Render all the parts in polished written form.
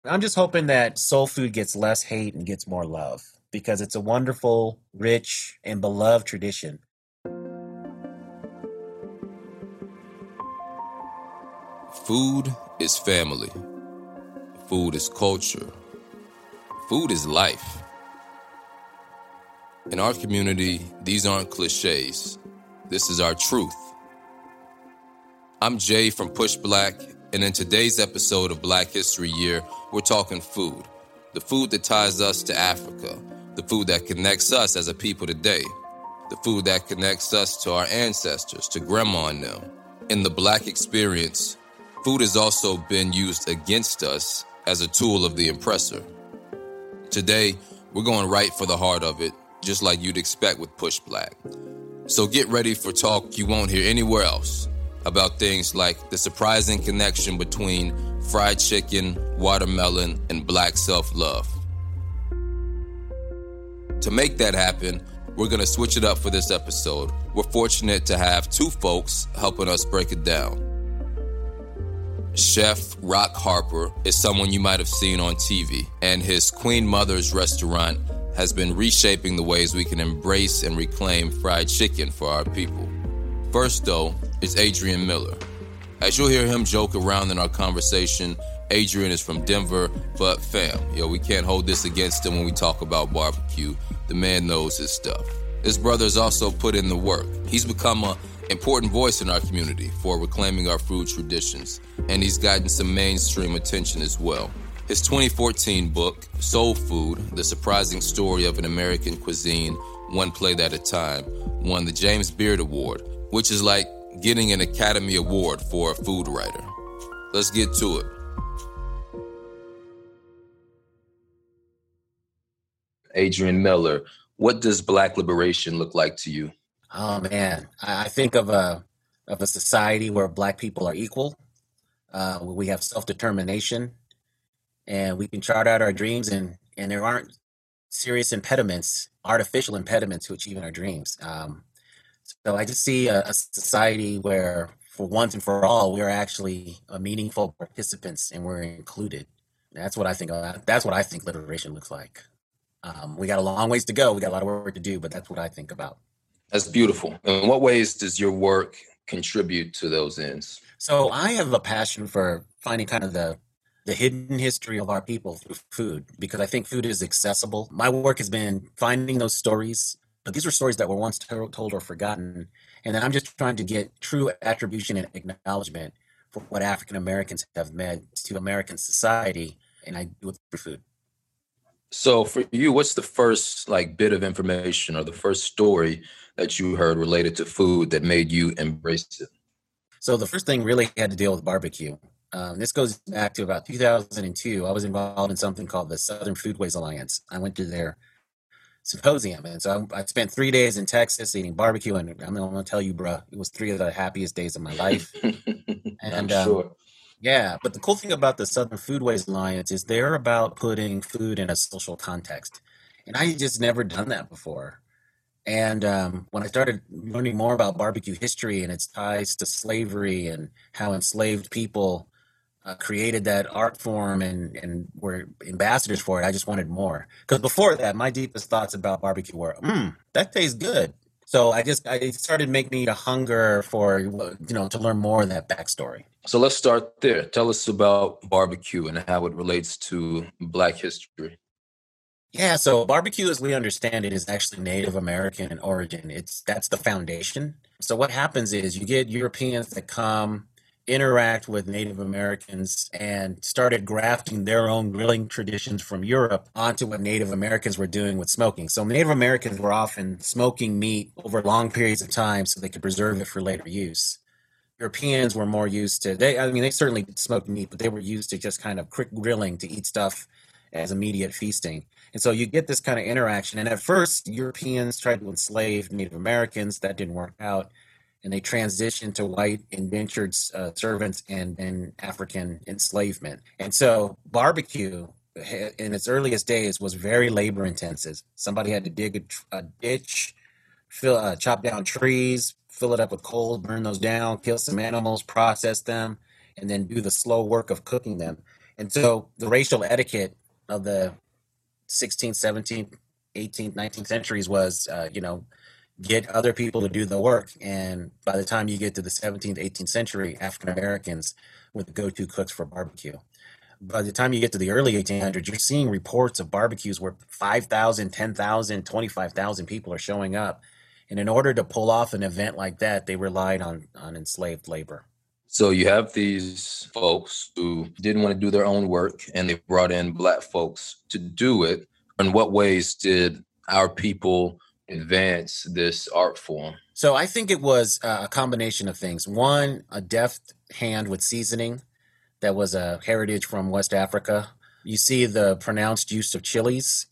I'm just hoping that soul food gets less hate and gets more love because it's a wonderful, rich, and beloved tradition. Food is family. Food is culture. Food is life. In our community, these aren't cliches. This is our truth. I'm Jay from Push Black, and in today's episode of Black History Year, we're talking food. The food that ties us to Africa. The food that connects us as a people today. The food that connects us to our ancestors, to grandma and them. In the Black experience, food has also been used against us as a tool of the oppressor. Today, we're going right for the heart of it, just like you'd expect with Push Black. So get ready for talk you won't hear anywhere else about things like the surprising connection between fried chicken, watermelon, and Black self-love. To make that happen, we're going to switch it up for this episode. We're fortunate to have two folks helping us break it down. Chef Rock Harper is someone you might have seen on TV, and his Queen Mother's restaurant has been reshaping the ways we can embrace and reclaim fried chicken for our people. First, though, is Adrian Miller. As you'll hear him joke around in our conversation, Adrian is from Denver, but fam, we can't hold this against him when we talk about barbecue. The man knows his stuff. His brother's also put in the work. He's become an important voice in our community for reclaiming our food traditions, and he's gotten some mainstream attention as well. His 2014 book, Soul Food, The Surprising Story of an American Cuisine, One Plate at a Time, won the James Beard Award, which is like getting an Academy Award for a food writer. Let's get to it. Adrian Miller, what does Black liberation look like to you? Oh man, I think of a society where Black people are equal, where we have self-determination, and we can chart out our dreams, and there aren't serious impediments, artificial impediments to achieving our dreams. So I just see a society where, for once and for all, we're actually meaningful participants and we're included. That's what I think. That's what I think liberation looks like. We got a long ways to go. We got a lot of work to do, but that's what I think about. That's beautiful. In what ways does your work contribute to those ends? So I have a passion for finding kind of the hidden history of our people through food because I think food is accessible. My work has been finding those stories, but these are stories that were once told or forgotten. And then I'm just trying to get true attribution and acknowledgement for what African Americans have meant to American society, and I do it through food. So for you, what's the first bit of information or the first story that you heard related to food that made you embrace it? So the first thing really had to deal with barbecue. This goes back to about 2002. I was involved in something called the Southern Foodways Alliance. I went to their symposium, and so I spent 3 days in Texas eating barbecue, and I'm gonna tell you, bro, it was three of the happiest days of my life. I'm And sure. yeah, but the cool thing about the Southern Foodways Alliance is they're about putting food in a social context, and I just never done that before. And when I started learning more about barbecue history and its ties to slavery and how enslaved people created that art form and were ambassadors for it, I just wanted more. Because before that, my deepest thoughts about barbecue were, that tastes good. So I it started making me a hunger for, to learn more of that backstory. So let's start there. Tell us about barbecue and how it relates to Black history. Yeah, so barbecue as we understand it is actually Native American in origin. That's the foundation. So what happens is you get Europeans that come interact with Native Americans and started grafting their own grilling traditions from Europe onto what Native Americans were doing with smoking. So Native Americans were often smoking meat over long periods of time so they could preserve it for later use. Europeans were more used to they certainly smoked meat, but they were used to just kind of quick grilling to eat stuff as immediate feasting. And so you get this kind of interaction. And at first, Europeans tried to enslave Native Americans. That didn't work out. And they transitioned to white indentured servants and then African enslavement. And so barbecue in its earliest days was very labor intensive. Somebody had to dig a ditch, chop down trees, fill it up with coal, burn those down, kill some animals, process them, and then do the slow work of cooking them. And so the racial etiquette of the 16th, 17th, 18th, 19th centuries was, get other people to do the work. And by the time you get to the 17th, 18th century, African Americans were the go to cooks for barbecue. By the time you get to the early 1800s, you're seeing reports of barbecues where 5,000, 10,000, 25,000 people are showing up. And in order to pull off an event like that, they relied on enslaved labor. So you have these folks who didn't want to do their own work and they brought in Black folks to do it. In what ways did our people advance this art form? So I think it was a combination of things. One, a deft hand with seasoning that was a heritage from West Africa. You see the pronounced use of chilies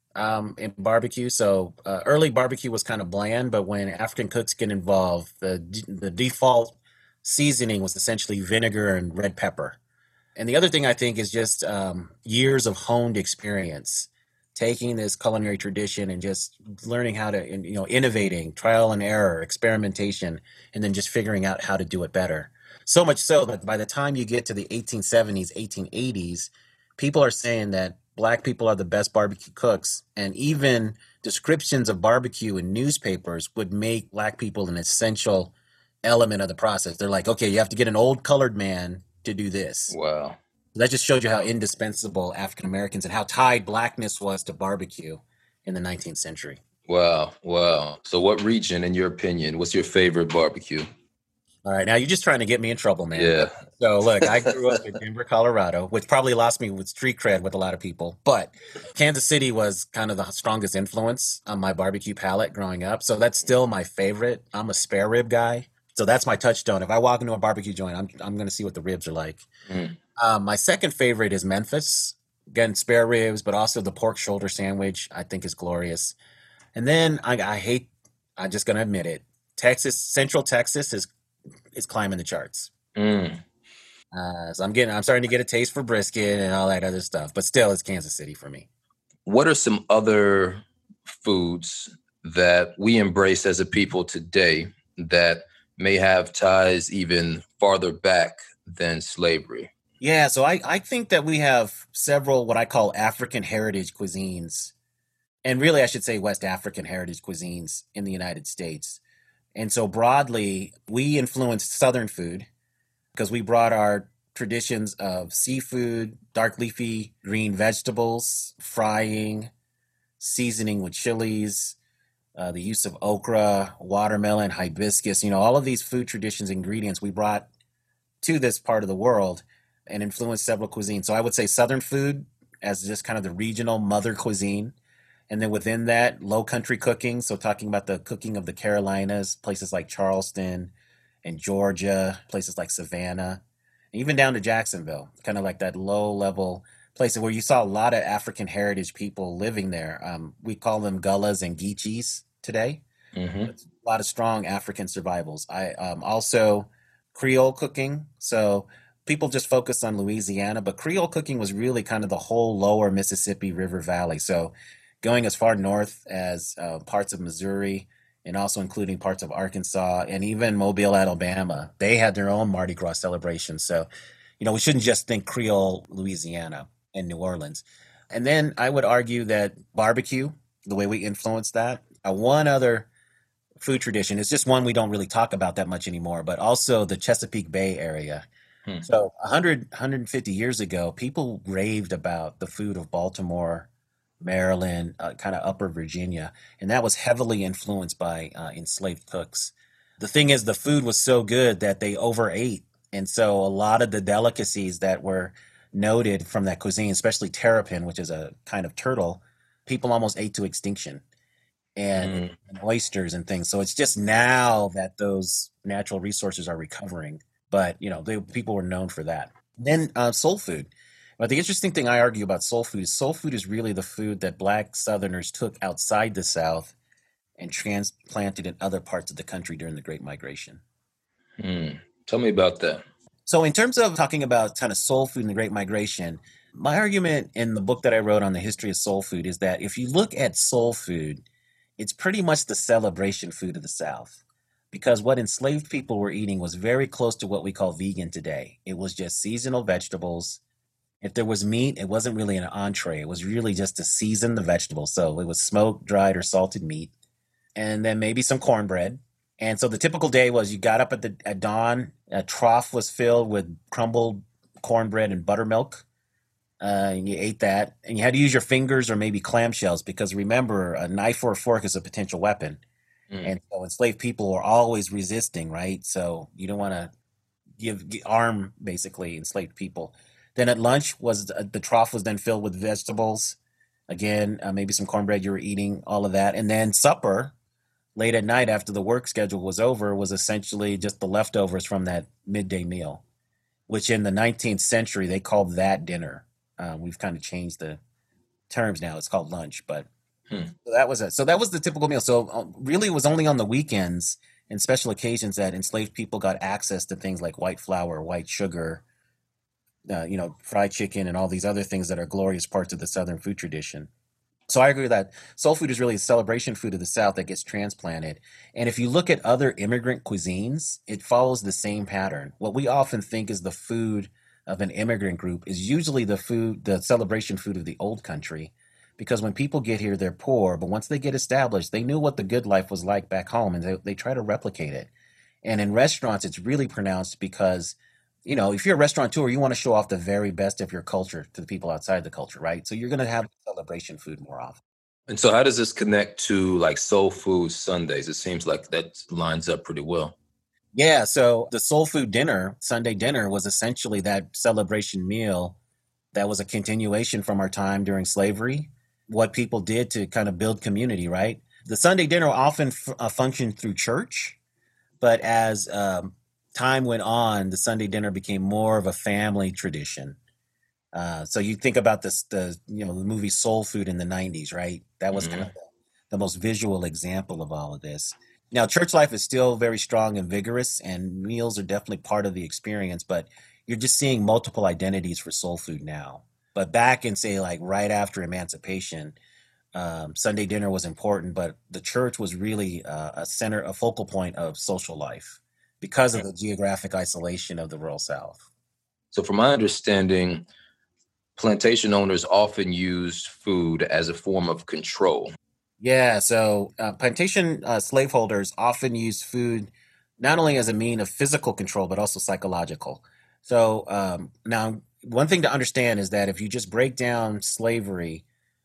in barbecue. So early barbecue was kind of bland, but when African cooks get involved, the default seasoning was essentially vinegar and red pepper. And the other thing I think is just years of honed experience, taking this culinary tradition and just learning how to, innovating, trial and error, experimentation, and then just figuring out how to do it better. So much so that by the time you get to the 1870s, 1880s, people are saying that Black people are the best barbecue cooks. And even descriptions of barbecue in newspapers would make Black people an essential element of the process. They're like, okay, you have to get an old colored man to do this. Wow. That just showed you how indispensable African Americans and how tied Blackness was to barbecue in the 19th century. Wow. Wow. So what region, in your opinion, what's your favorite barbecue? All right, now you're just trying to get me in trouble, man. Yeah. So look, I grew up in Denver, Colorado, which probably lost me with street cred with a lot of people. But Kansas City was kind of the strongest influence on my barbecue palate growing up. So that's still my favorite. I'm a spare rib guy. So that's my touchstone. If I walk into a barbecue joint, I'm going to see what the ribs are like. Mm. My second favorite is Memphis. Again, spare ribs, but also the pork shoulder sandwich, I think is glorious. And then I'm just going to admit it. Central Texas is climbing the charts. Mm. So I'm starting to get a taste for brisket and all that other stuff, but still it's Kansas City for me. What are some other foods that we embrace as a people today that may have ties even farther back than slavery? Yeah, so I think that we have several what I call African heritage cuisines, and really I should say West African heritage cuisines in the United States. And so broadly, we influenced Southern food because we brought our traditions of seafood, dark leafy green vegetables, frying, seasoning with chilies, the use of okra, watermelon, hibiscus, all of these food traditions, ingredients we brought to this part of the world and influenced several cuisines. So I would say Southern food as just kind of the regional mother cuisine. And then within that, low country cooking. So talking about the cooking of the Carolinas, places like Charleston and Georgia, places like Savannah, and even down to Jacksonville, kind of like that low level places where you saw a lot of African heritage people living there. We call them Gullahs and Geechees today. Mm-hmm. A lot of strong African survivals. I also Creole cooking. So people just focus on Louisiana, but Creole cooking was really kind of the whole lower Mississippi River Valley. So going as far north as parts of Missouri and also including parts of Arkansas and even Mobile, Alabama, they had their own Mardi Gras celebration. So, we shouldn't just think Creole Louisiana and New Orleans. And then I would argue that barbecue, the way we influenced that, one other food tradition is just one we don't really talk about that much anymore, but also the Chesapeake Bay area. So 150 years ago, people raved about the food of Baltimore, Maryland, kind of upper Virginia, and that was heavily influenced by enslaved cooks. The thing is, the food was so good that they overate. And so a lot of the delicacies that were noted from that cuisine, especially terrapin, which is a kind of turtle, people almost ate to extinction. And oysters and things. So it's just now that those natural resources are recovering. But, people were known for that. Then soul food. But the interesting thing I argue about soul food is really the food that Black Southerners took outside the South and transplanted in other parts of the country during the Great Migration. Tell me about that. So in terms of talking about kind of soul food and the Great Migration, my argument in the book that I wrote on the history of soul food is that if you look at soul food, it's pretty much the celebration food of the South. Because what enslaved people were eating was very close to what we call vegan today. It was just seasonal vegetables If there was meat, it wasn't really an entree. It was really just to season the vegetables. So it was smoked, dried, or salted meat, and then maybe some cornbread. And so the typical day was you got up at dawn, a trough was filled with crumbled cornbread and buttermilk. And you ate that, and you had to use your fingers or maybe clamshells because remember, a knife or a fork is a potential weapon. Mm. And so enslaved people were always resisting, right? So you don't want to arm basically enslaved people. Then at lunch was the trough was then filled with vegetables. Again, maybe some cornbread you were eating, all of that. And then supper late at night after the work schedule was over was essentially just the leftovers from that midday meal, which in the 19th century they called that dinner. We've kind of changed the terms now. It's called lunch, but Hmm. so that was it. So that was the typical meal. So really, it was only on the weekends and special occasions that enslaved people got access to things like white flour, white sugar, fried chicken, and all these other things that are glorious parts of the Southern food tradition. So I agree with that. Soul food is really a celebration food of the South that gets transplanted. And if you look at other immigrant cuisines, it follows the same pattern. What we often think is the food of an immigrant group is usually the celebration food of the old country. Because when people get here, they're poor, but once they get established, they knew what the good life was like back home and they try to replicate it. And in restaurants, it's really pronounced because, if you're a restaurateur, you want to show off the very best of your culture to the people outside the culture, right? So you're going to have celebration food more often. And so, how does this connect to like Soul Food Sundays? It seems like that lines up pretty well. Yeah, so the soul food dinner, Sunday dinner, was essentially that celebration meal that was a continuation from our time during slavery, what people did to kind of build community, right? The Sunday dinner often functioned through church, but as time went on, the Sunday dinner became more of a family tradition. So you think about the movie Soul Food in the '90s, right? That was kind of Hmm. the most visual example of all of this. Now, church life is still very strong and vigorous, and meals are definitely part of the experience. But you're just seeing multiple identities for soul food now. But back in say like right after emancipation, Sunday dinner was important, but the church was really a focal point of social life because of the geographic isolation of the rural South. So, from my understanding, plantation owners often used food as a form of control. Yeah, so plantation slaveholders often used food not only as a mean of physical control, but also psychological. So now, one thing to understand is that if you just break down slavery,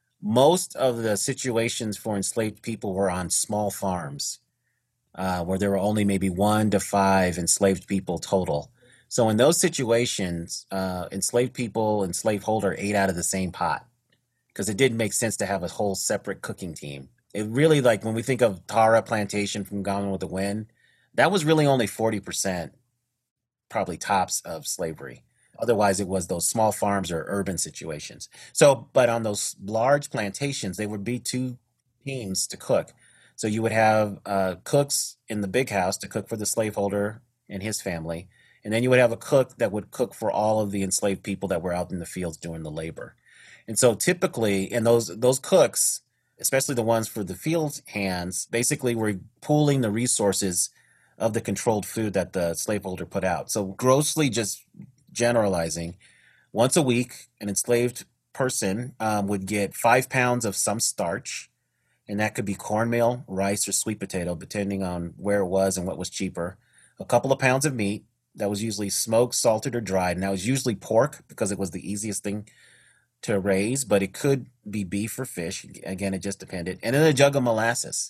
most of the situations for enslaved people were on small farms where there were only maybe 1 to 5 enslaved people total. So in those situations, enslaved people and slaveholder ate out of the same pot because it didn't make sense to have a whole separate cooking team. It really, like when we think of Tara Plantation from Gone with the Wind, that was really only 40%, probably tops of slavery. Otherwise, it was those small farms or urban situations. So, but on those large plantations, there would be two teams to cook. So you would have cooks in the big house to cook for the slaveholder and his family. And then you would have a cook that would cook for all of the enslaved people that were out in the fields doing the labor. And so typically, and those cooks, especially the ones for the field hands, basically were pooling the resources of the controlled food that the slaveholder put out. So grossly just generalizing, once a week, an enslaved person would get 5 pounds of some starch, and that could be cornmeal, rice, or sweet potato, depending on where it was and what was cheaper. A couple of pounds of meat that was usually smoked, salted, or dried, and that was usually pork because it was the easiest thing to raise, but it could be beef or fish. Again, it just depended. And then a jug of molasses.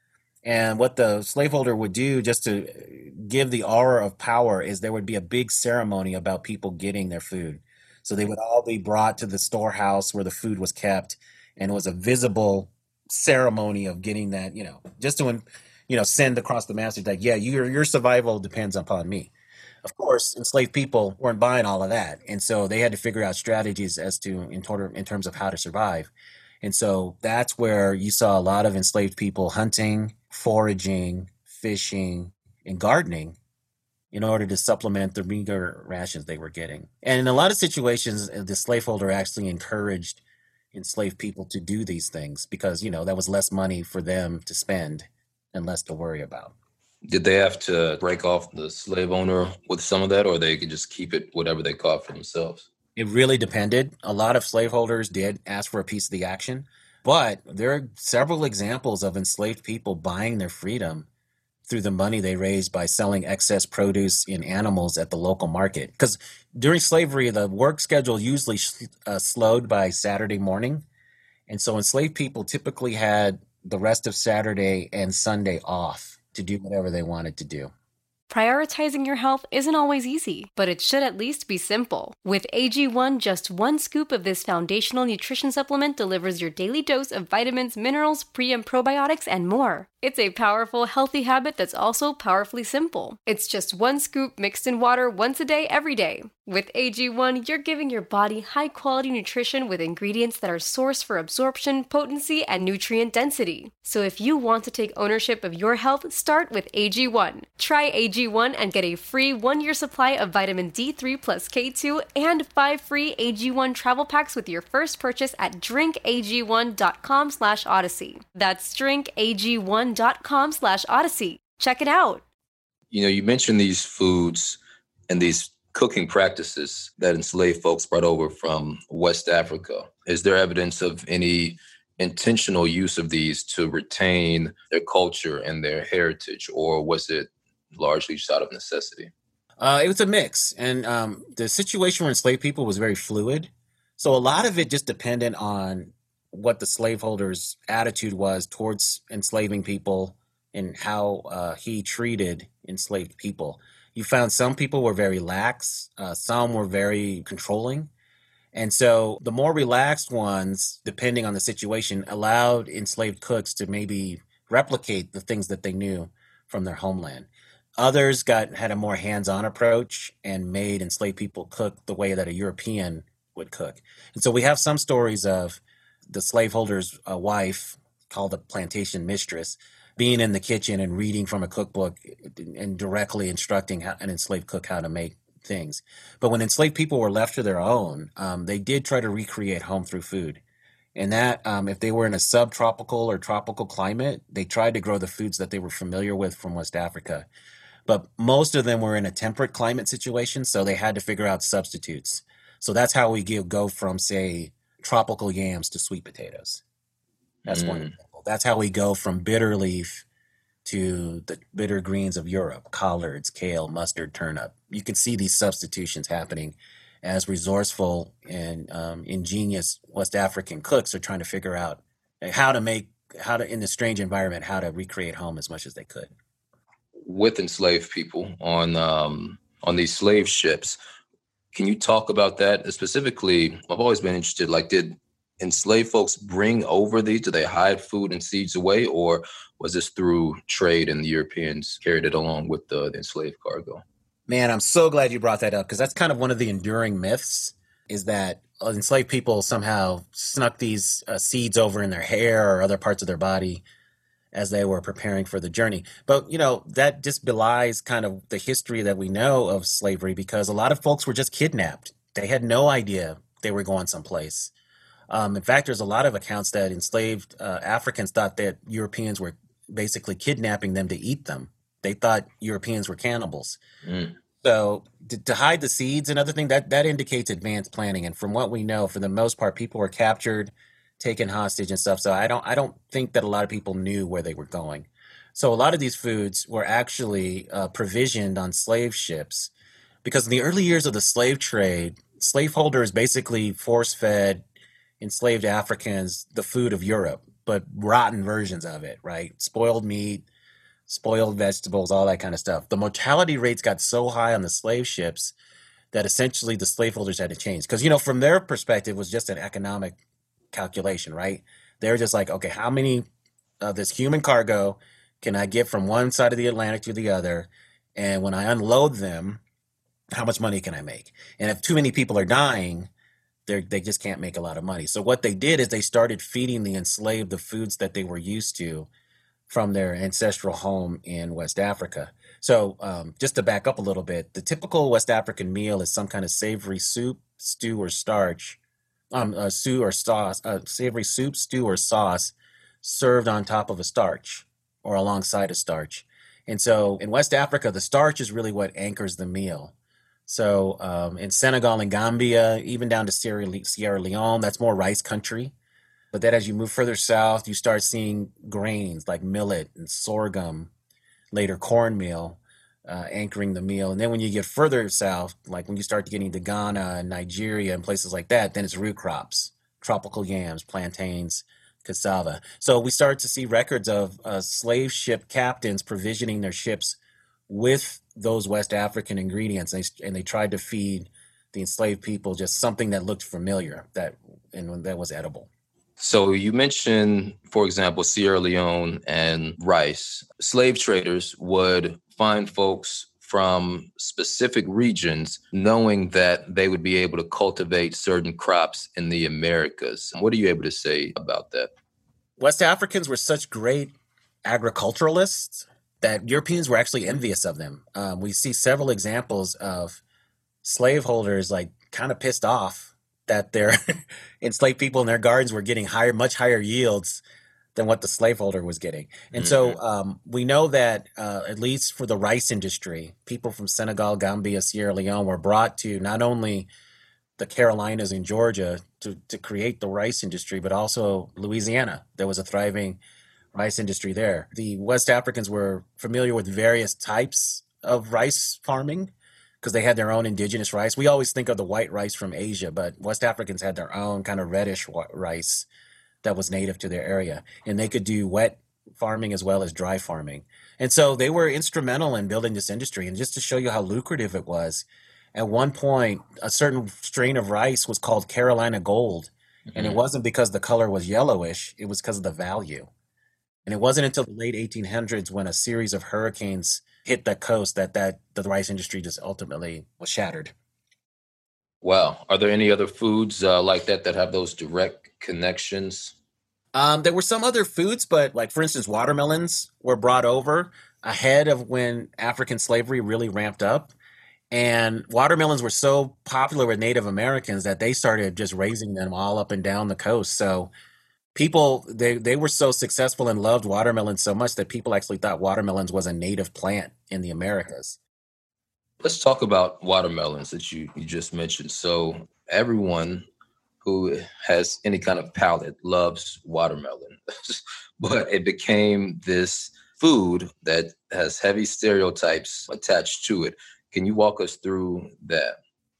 And what the slaveholder would do just to give the aura of power is there would be a big ceremony about people getting their food. So they would all be brought to the storehouse where the food was kept, and it was a visible ceremony of getting that, just to, send across the message that, yeah, your survival depends upon me. Of course, enslaved people weren't buying all of that, and so they had to figure out strategies as to in terms of how to survive. And so that's where you saw a lot of enslaved people hunting, foraging, fishing, and gardening in order to supplement the meager rations they were getting. And in a lot of situations, the slaveholder actually encouraged enslaved people to do these things because, that was less money for them to spend and less to worry about. Did they have to break off the slave owner with some of that, or they could just keep it whatever they caught for themselves? It really depended. A lot of slaveholders did ask for a piece of the action, but there are several examples of enslaved people buying their freedom through the money they raised by selling excess produce in animals at the local market. Because during slavery, the work schedule usually slowed by Saturday morning. And so enslaved people typically had the rest of Saturday and Sunday off to do whatever they wanted to do. Prioritizing your health isn't always easy, but it should at least be simple. With AG1, just one scoop of this foundational nutrition supplement delivers your daily dose of vitamins, minerals, pre and probiotics, and more. It's a powerful, healthy habit that's also powerfully simple. It's just one scoop mixed in water once a day, every day. With AG1, you're giving your body high-quality nutrition with ingredients that are sourced for absorption, potency, and nutrient density. So if you want to take ownership of your health, start with AG1. Try AG1 and get a free 1-year supply of vitamin D3 plus K2 and 5 free AG1 travel packs with your first purchase at drinkag1.com/odyssey. That's drinkag1.com/odyssey. Check it out. You mentioned these foods and these cooking practices that enslaved folks brought over from West Africa. Is there evidence of any intentional use of these to retain their culture and their heritage, or was it largely just out of necessity? It was a mix. And the situation for enslaved people was very fluid. So a lot of it just depended on what the slaveholder's attitude was towards enslaving people and how he treated enslaved people. You found some people were very lax, some were very controlling. And so the more relaxed ones, depending on the situation, allowed enslaved cooks to maybe replicate the things that they knew from their homeland. Others had a more hands-on approach and made enslaved people cook the way that a European would cook. And so we have some stories of the slaveholder's wife, called a plantation mistress, being in the kitchen and reading from a cookbook and directly instructing an enslaved cook how to make things. But when enslaved people were left to their own, they did try to recreate home through food. And that, if they were in a subtropical or tropical climate, they tried to grow the foods that they were familiar with from West Africa. But most of them were in a temperate climate situation, so they had to figure out substitutes. So that's how we go from, say, tropical yams to sweet potatoes. That's one example. That's how we go from bitter leaf to the bitter greens of Europe: collards, kale, mustard, turnip. You can see these substitutions happening as resourceful and ingenious West African cooks are trying to figure out how to, in this strange environment, how to recreate home as much as they could. With enslaved people on these slave ships, can you talk about that? Specifically, I've always been interested, did enslaved folks bring over these? Do they hide food and seeds away, or was this through trade and the Europeans carried it along with the enslaved cargo? Man, I'm so glad you brought that up, because that's kind of one of the enduring myths, is that enslaved people somehow snuck these seeds over in their hair or other parts of their body as they were preparing for the journey. But, that just belies kind of the history that we know of slavery, because a lot of folks were just kidnapped. They had no idea they were going someplace. In fact, there's a lot of accounts that enslaved Africans thought that Europeans were basically kidnapping them to eat them. They thought Europeans were cannibals. So to hide the seeds and other things, that indicates advanced planning. And from what we know, for the most part, people were captured, taken hostage and stuff. So I don't think that a lot of people knew where they were going. So a lot of these foods were actually provisioned on slave ships, because in the early years of the slave trade, slaveholders basically force-fed enslaved Africans the food of Europe, but rotten versions of it, right? Spoiled meat, spoiled vegetables, all that kind of stuff. The mortality rates got so high on the slave ships that essentially the slaveholders had to change. Because, from their perspective, it was just an economic calculation, right? They're just like, okay, how many of this human cargo can I get from one side of the Atlantic to the other? And when I unload them, how much money can I make? And if too many people are dying, they just can't make a lot of money. So what they did is they started feeding the enslaved the foods that they were used to from their ancestral home in West Africa. So just to back up a little bit, the typical West African meal is some kind of savory soup, stew, or starch, savory soup, stew, or sauce served on top of a starch or alongside a starch. And so in West Africa, the starch is really what anchors the meal. So in Senegal and Gambia, even down to Sierra Leone, that's more rice country. But then as you move further south, you start seeing grains like millet and sorghum, later cornmeal, anchoring the meal. And then when you get further south, like when you start getting to Ghana and Nigeria and places like that, then it's root crops, tropical yams, plantains, cassava. So we start to see records of slave ship captains provisioning their ships with those West African ingredients, and they tried to feed the enslaved people just something that looked familiar, that was edible. So you mentioned, for example, Sierra Leone and rice. Slave traders would find folks from specific regions knowing that they would be able to cultivate certain crops in the Americas. What are you able to say about that? West Africans were such great agriculturalists that Europeans were actually envious of them. We see several examples of slaveholders like kind of pissed off that their enslaved people in their gardens were getting much higher yields than what the slaveholder was getting. And so we know that at least for the rice industry, people from Senegal, Gambia, Sierra Leone were brought to not only the Carolinas and Georgia to create the rice industry, but also Louisiana. There was a thriving rice industry there. The West Africans were familiar with various types of rice farming because they had their own indigenous rice. We always think of the white rice from Asia, but West Africans had their own kind of reddish rice that was native to their area. And they could do wet farming as well as dry farming. And so they were instrumental in building this industry. And just to show you how lucrative it was, at one point, a certain strain of rice was called Carolina Gold. And it wasn't because the color was yellowish, it was because of the value. And it wasn't until the late 1800s when a series of hurricanes hit the coast that the rice industry just ultimately was shattered. Wow. Are there any other foods like that have those direct connections? There were some other foods, but like, for instance, watermelons were brought over ahead of when African slavery really ramped up. And watermelons were so popular with Native Americans that they started just raising them all up and down the coast. So people, they were so successful and loved watermelons so much that people actually thought watermelons was a native plant in the Americas. Let's talk about watermelons that you just mentioned. So everyone who has any kind of palate loves watermelon, but it became this food that has heavy stereotypes attached to it. Can you walk us through that?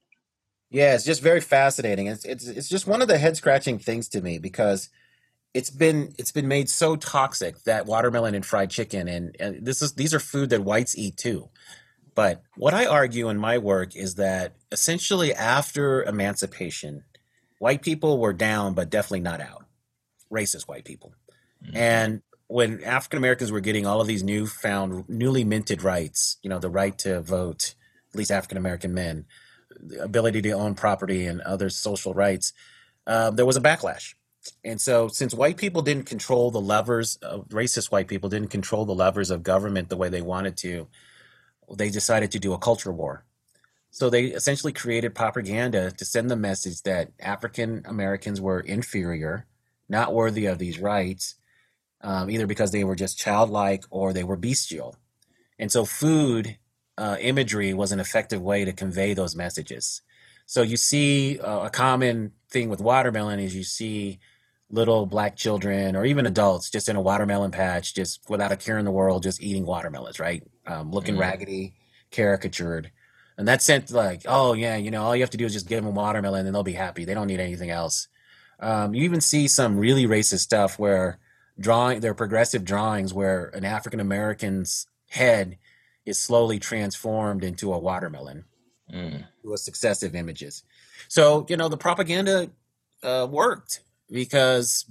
Yeah, it's just very fascinating. It's just one of the head scratching things to me because it's been made so toxic, that watermelon and fried chicken, and these are food that whites eat too. But what I argue in my work is that essentially after emancipation, white people were down, but definitely not out. Racist white people. And when African Americans were getting all of these newly minted rights, the right to vote, at least African American men, the ability to own property and other social rights, there was a backlash. And so since white people didn't control the levers, racist white people didn't control the levers of government the way they wanted to, they decided to do a culture war. So they essentially created propaganda to send the message that African Americans were inferior, not worthy of these rights, either because they were just childlike or they were bestial. And so food imagery was an effective way to convey those messages. So you see a common thing with watermelon is you see little black children or even adults just in a watermelon patch, just without a care in the world, just eating watermelons, right? Looking raggedy, caricatured. And that sent like, oh yeah, all you have to do is just give them watermelon and they'll be happy. They don't need anything else. You even see some really racist stuff where they're progressive drawings where an African American's head is slowly transformed into a watermelon with successive images. So, the propaganda worked because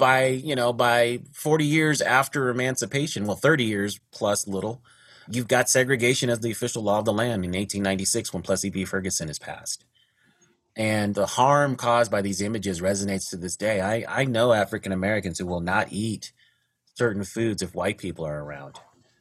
by 40 years after emancipation, 30 years plus little, you've got segregation as the official law of the land in 1896 when Plessy v. Ferguson is passed. And the harm caused by these images resonates to this day. I know African Americans who will not eat certain foods if white people are around.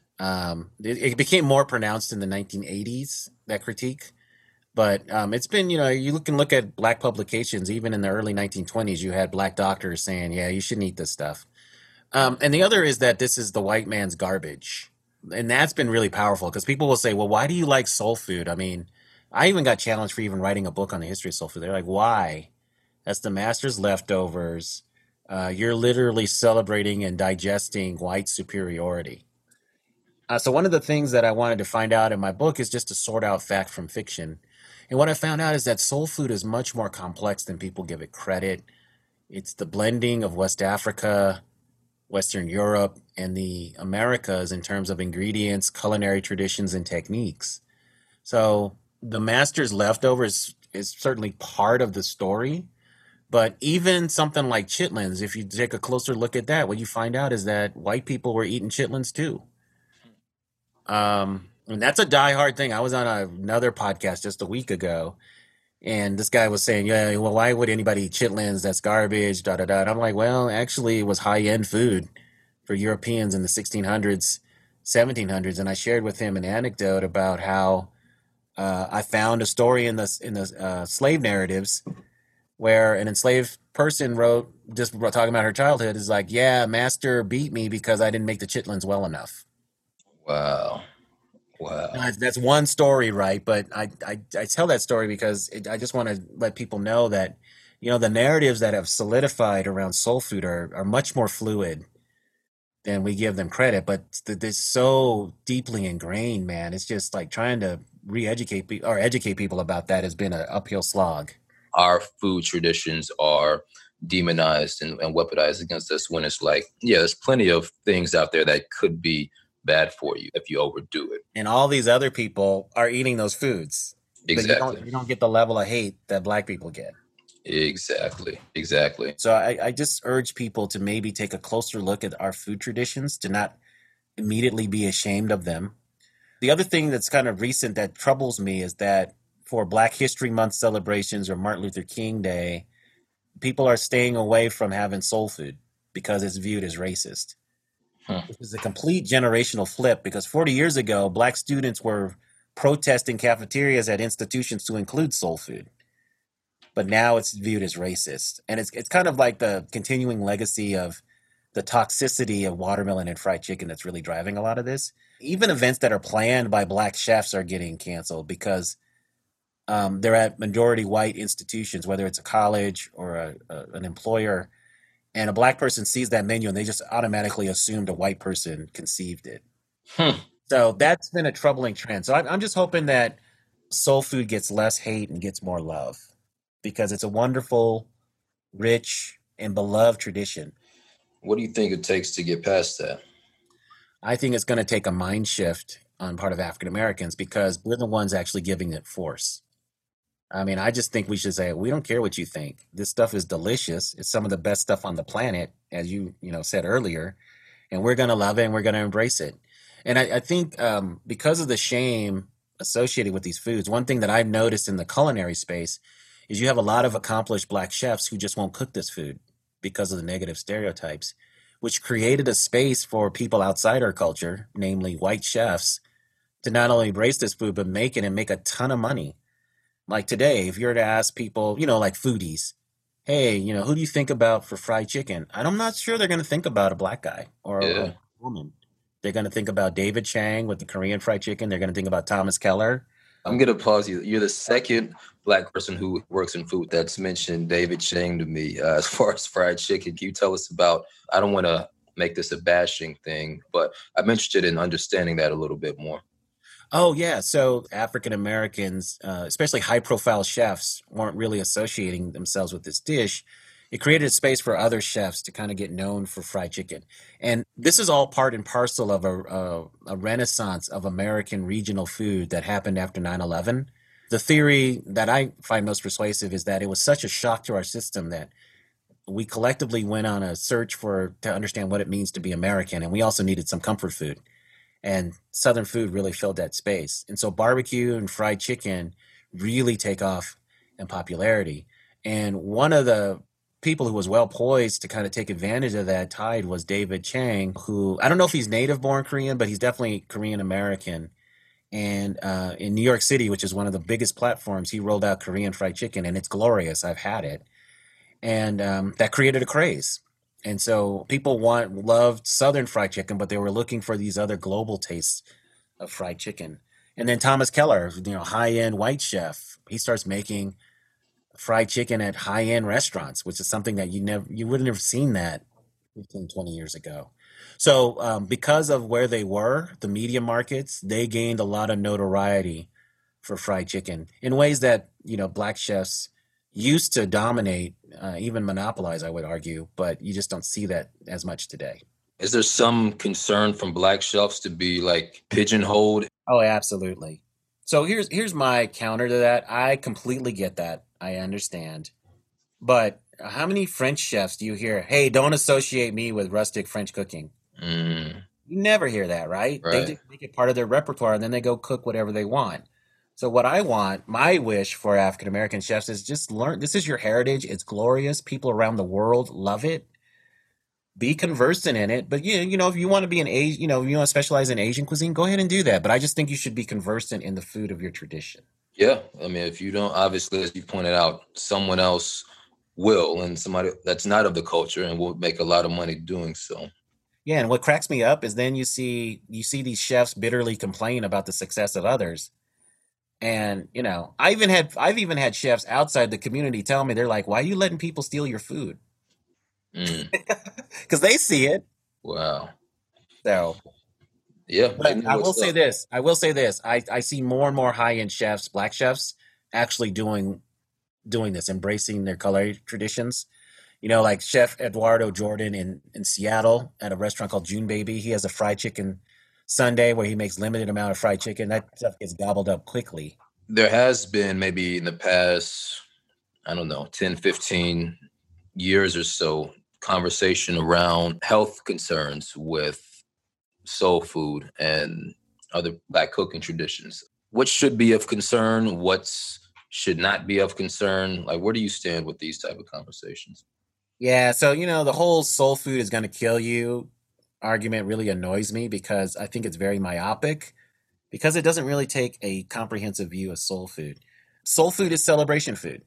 It became more pronounced in the 1980s, that critique. But it's been, you can look at black publications, even in the early 1920s, you had black doctors saying, yeah, you shouldn't eat this stuff. And the other is that this is the white man's garbage. And that's been really powerful because people will say, well, why do you like soul food? I mean, I even got challenged for even writing a book on the history of soul food. They're like, why? That's the master's leftovers. You're literally celebrating and digesting white superiority. So one of the things that I wanted to find out in my book is just to sort out fact from fiction. And what I found out is that soul food is much more complex than people give it credit. It's the blending of West Africa, Western Europe, and the Americas in terms of ingredients, culinary traditions, and techniques. So the master's leftovers is certainly part of the story, but even something like chitlins, if you take a closer look at that, what you find out is that white people were eating chitlins too. And that's a diehard thing. I was on another podcast just a week ago, and this guy was saying, "Yeah, well, why would anybody eat chitlins? That's garbage." Da da da. And I'm like, "Well, actually, it was high end food for Europeans in the 1600s, 1700s." And I shared with him an anecdote about how I found a story in the slave narratives where an enslaved person wrote, just talking about her childhood, is like, "Yeah, master beat me because I didn't make the chitlins well enough." Wow. Wow. That's one story, right? But I tell that story because I just want to let people know that, the narratives that have solidified around soul food are much more fluid than we give them credit. But they're so deeply ingrained, man. It's just like trying to re-educate or educate people about that has been an uphill slog. Our food traditions are demonized and weaponized against us when it's like, yeah, there's plenty of things out there that could be bad for you if you overdo it. And all these other people are eating those foods. Exactly. But you don't get the level of hate that Black people get. Exactly. So I just urge people to maybe take a closer look at our food traditions, to not immediately be ashamed of them. The other thing that's kind of recent that troubles me is that for Black History Month celebrations or Martin Luther King Day, people are staying away from having soul food because it's viewed as racist. This is a complete generational flip, because 40 years ago, Black students were protesting cafeterias at institutions to include soul food. But now it's viewed as racist. And it's kind of like the continuing legacy of the toxicity of watermelon and fried chicken that's really driving a lot of this. Even events that are planned by Black chefs are getting canceled because they're at majority white institutions, whether it's a college or an employer. And a Black person sees that menu and they just automatically assumed a white person conceived it. So that's been a troubling trend. So I'm just hoping that soul food gets less hate and gets more love, because it's a wonderful, rich, and beloved tradition. What do you think it takes to get past that? I think it's going to take a mind shift on part of African Americans, because we're the ones actually giving it force. I mean, I just think we should say, we don't care what you think. This stuff is delicious. It's some of the best stuff on the planet, as you said earlier, and we're going to love it and we're going to embrace it. And I think because of the shame associated with these foods, one thing that I've noticed in the culinary space is you have a lot of accomplished Black chefs who just won't cook this food because of the negative stereotypes, which created a space for people outside our culture, namely white chefs, to not only embrace this food, but make it and make a ton of money. Like today, if you were to ask people, like foodies, hey, who do you think about for fried chicken? I'm not sure they're going to think about a Black guy or a woman. They're going to think about David Chang with the Korean fried chicken. They're going to think about Thomas Keller. I'm going to pause you. You're the second Black person who works in food that's mentioned David Chang to me as far as fried chicken. Can you tell us about, I don't want to make this a bashing thing, but I'm interested in understanding that a little bit more. Oh, yeah. So African Americans, especially high profile chefs, weren't really associating themselves with this dish. It created a space for other chefs to kind of get known for fried chicken. And this is all part and parcel of a renaissance of American regional food that happened after 9/11. The theory that I find most persuasive is that it was such a shock to our system that we collectively went on a search to understand what it means to be American. And we also needed some comfort food. And Southern food really filled that space. And so barbecue and fried chicken really take off in popularity. And one of the people who was well poised to kind of take advantage of that tide was David Chang, who, I don't know if he's native born Korean, but he's definitely Korean American. And in New York City, which is one of the biggest platforms, he rolled out Korean fried chicken, and it's glorious. I've had it. And that created a craze. And so people loved Southern fried chicken, but they were looking for these other global tastes of fried chicken. And then Thomas Keller, high-end white chef, he starts making fried chicken at high-end restaurants, which is something that you wouldn't have seen that 15, 20 years ago. So because of where they were, the media markets, they gained a lot of notoriety for fried chicken in ways that, black chefs used to dominate, even monopolize, I would argue, but you just don't see that as much today. Is there some concern from black chefs to be like pigeonholed? Oh, absolutely. So here's my counter to that. I completely get that. I understand. But how many French chefs do you hear, hey, don't associate me with rustic French cooking? Mm, You never hear that, right? They right. just make it part of their repertoire and then they go cook whatever they want. So what I want, my wish for African American chefs is just learn. This is your heritage. It's glorious. People around the world love it. Be conversant in it. But if you want to be an Asian, if you want to specialize in Asian cuisine, go ahead and do that. But I just think you should be conversant in the food of your tradition. Yeah. I mean, if you don't, obviously, as you pointed out, someone else will, and somebody that's not of the culture and will make a lot of money doing so. Yeah, and what cracks me up is then you see these chefs bitterly complain about the success of others. And I've even had chefs outside the community tell me, they're like, "Why are you letting people steal your food?" Mm, Because they see it. wow. So, Yeah, they but know I will what's say up. this. I will say this. I see more and more high-end chefs, black chefs, actually doing this, embracing their culinary traditions. Like Chef Eduardo Jordan in Seattle at a restaurant called June Baby. He has a fried chicken Sunday where he makes limited amount of fried chicken. That stuff gets gobbled up quickly. There has been maybe in the past, I don't know, 10, 15 years or so, conversation around health concerns with soul food and other black cooking traditions. What should be of concern? What's should not be of concern? Like, where do you stand with these type of conversations? Yeah, so the whole soul food is going to kill you argument really annoys me because I think it's very myopic because it doesn't really take a comprehensive view of soul food. Soul food is celebration food.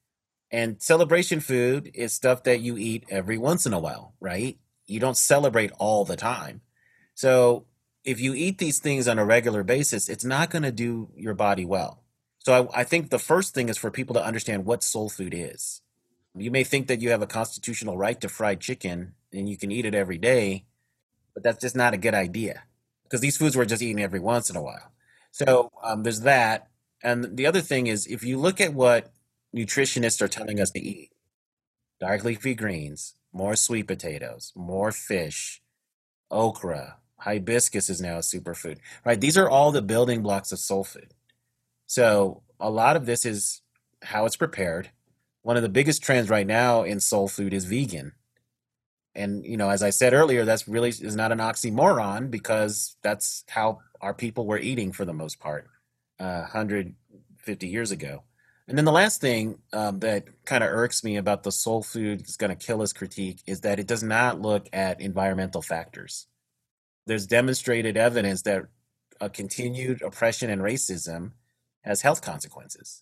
And celebration food is stuff that you eat every once in a while, right? You don't celebrate all the time. So if you eat these things on a regular basis, it's not going to do your body well. So I think the first thing is for people to understand what soul food is. You may think that you have a constitutional right to fried chicken and you can eat it every day, but that's just not a good idea because these foods we're just eating every once in a while. So there's that. And the other thing is, if you look at what nutritionists are telling us to eat, dark leafy greens, more sweet potatoes, more fish, okra, hibiscus is now a superfood, right? These are all the building blocks of soul food. So a lot of this is how it's prepared. One of the biggest trends right now in soul food is vegan. And, as I said earlier, that's really is not an oxymoron because that's how our people were eating for the most part, 150 years ago. And then the last thing that kind of irks me about the soul food is going to kill us critique is that it does not look at environmental factors. There's demonstrated evidence that a continued oppression and racism has health consequences.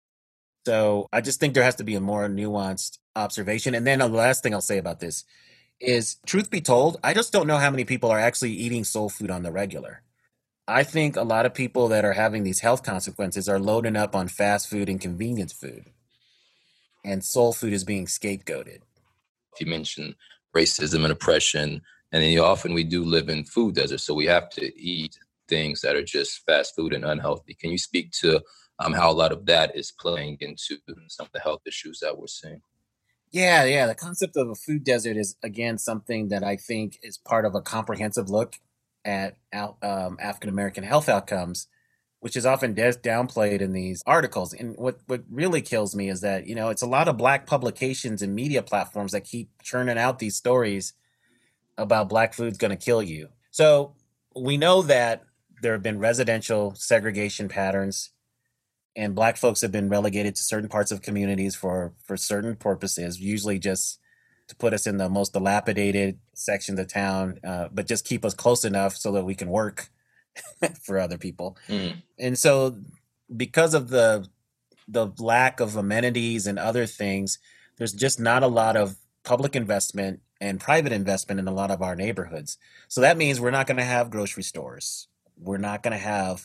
So I just think there has to be a more nuanced observation. And then the last thing I'll say about this is, truth be told, I just don't know how many people are actually eating soul food on the regular. I think a lot of people that are having these health consequences are loading up on fast food and convenience food, and soul food is being scapegoated. You mentioned racism and oppression, and then often we do live in food deserts, so we have to eat things that are just fast food and unhealthy. Can you speak to how a lot of that is playing into some of the health issues that we're seeing? Yeah, yeah. The concept of a food desert is, again, something that I think is part of a comprehensive look at African American health outcomes, which is often downplayed in these articles. And what really kills me is that, it's a lot of Black publications and media platforms that keep churning out these stories about Black food's going to kill you. So we know that there have been residential segregation patterns and Black folks have been relegated to certain parts of communities for certain purposes, usually just to put us in the most dilapidated sections of town, but just keep us close enough so that we can work for other people. Mm. And so because of the lack of amenities and other things, there's just not a lot of public investment and private investment in a lot of our neighborhoods. So that means we're not going to have grocery stores. We're not going to have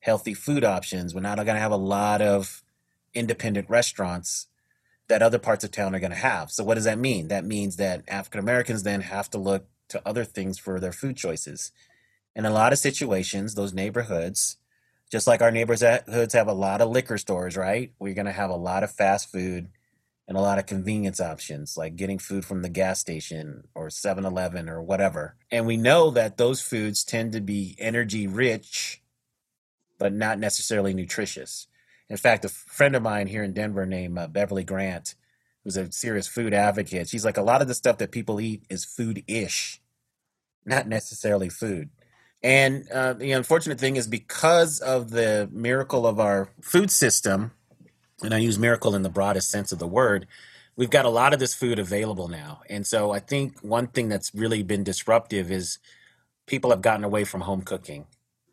healthy food options. We're not going to have a lot of independent restaurants that other parts of town are going to have. So what does that mean? That means that African Americans then have to look to other things for their food choices. In a lot of situations, those neighborhoods, just like our neighborhoods have a lot of liquor stores, right? We're going to have a lot of fast food and a lot of convenience options, like getting food from the gas station or 7-Eleven or whatever. And we know that those foods tend to be energy rich, but not necessarily nutritious. In fact, a friend of mine here in Denver named Beverly Grant, who's a serious food advocate, she's like, a lot of the stuff that people eat is food-ish, not necessarily food. And the unfortunate thing is, because of the miracle of our food system, and I use miracle in the broadest sense of the word, we've got a lot of this food available now. And so I think one thing that's really been disruptive is people have gotten away from home cooking.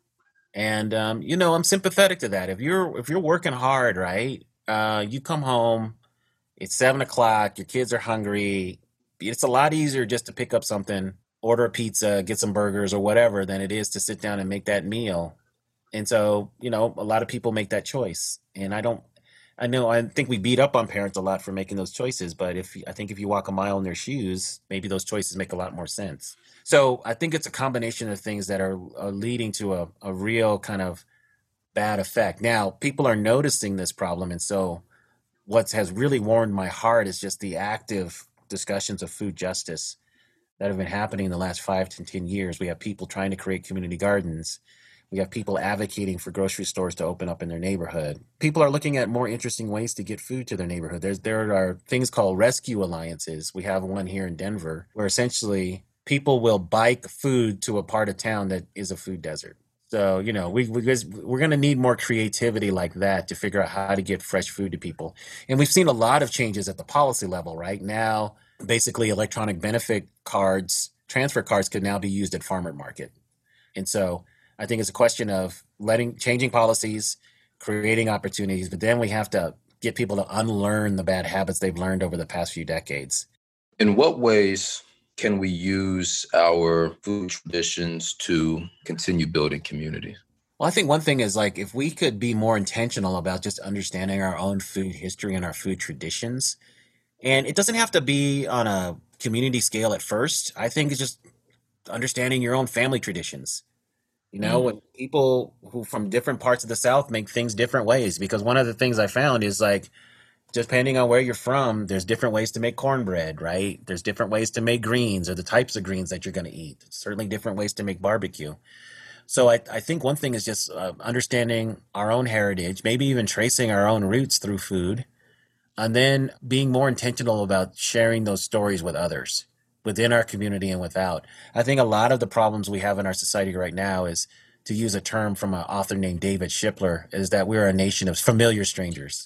And I'm sympathetic to that. If you're working hard, right? You come home, it's 7 o'clock, your kids are hungry. It's a lot easier just to pick up something, order a pizza, get some burgers or whatever, than it is to sit down and make that meal. And so, a lot of people make that choice. And I think we beat up on parents a lot for making those choices, but I think if you walk a mile in their shoes, maybe those choices make a lot more sense. So I think it's a combination of things that are leading to a real kind of bad effect. Now, people are noticing this problem, and so what has really warmed my heart is just the active discussions of food justice that have been happening in the last 5 to 10 years. We have people trying to create community gardens. We have people advocating for grocery stores to open up in their neighborhood. People are looking at more interesting ways to get food to their neighborhood. There are things called rescue alliances. We have one here in Denver where essentially people will bike food to a part of town that is a food desert. So, we're going to need more creativity like that to figure out how to get fresh food to people. And we've seen a lot of changes at the policy level right now. Basically, electronic benefit cards, transfer cards, could now be used at farmer market. And so I think it's a question of changing policies, creating opportunities, but then we have to get people to unlearn the bad habits they've learned over the past few decades. In what ways can we use our food traditions to continue building community? Well, I think one thing is, like, if we could be more intentional about just understanding our own food history and our food traditions, and it doesn't have to be on a community scale at first. I think it's just understanding your own family traditions. When people who from different parts of the South make things different ways, because one of the things I found is, like, just depending on where you're from, there's different ways to make cornbread, right? There's different ways to make greens, or the types of greens that you're going to eat. Certainly different ways to make barbecue. So I think one thing is just understanding our own heritage, maybe even tracing our own roots through food, and then being more intentional about sharing those stories with others within our community and without. I think a lot of the problems we have in our society right now is, to use a term from an author named David Shipler, is that we're a nation of familiar strangers.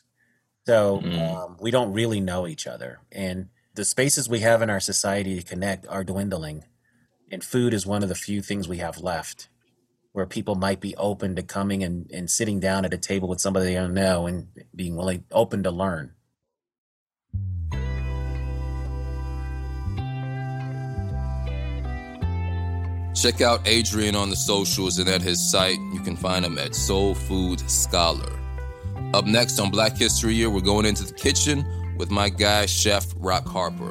So we don't really know each other. And the spaces we have in our society to connect are dwindling. And food is one of the few things we have left where people might be open to coming and sitting down at a table with somebody they don't know and being really open to learn. Check out Adrian on the socials and at his site. You can find him at Soul Food Scholar. Up next on Black History Year, we're going into the kitchen with my guy, Chef Rock Harper.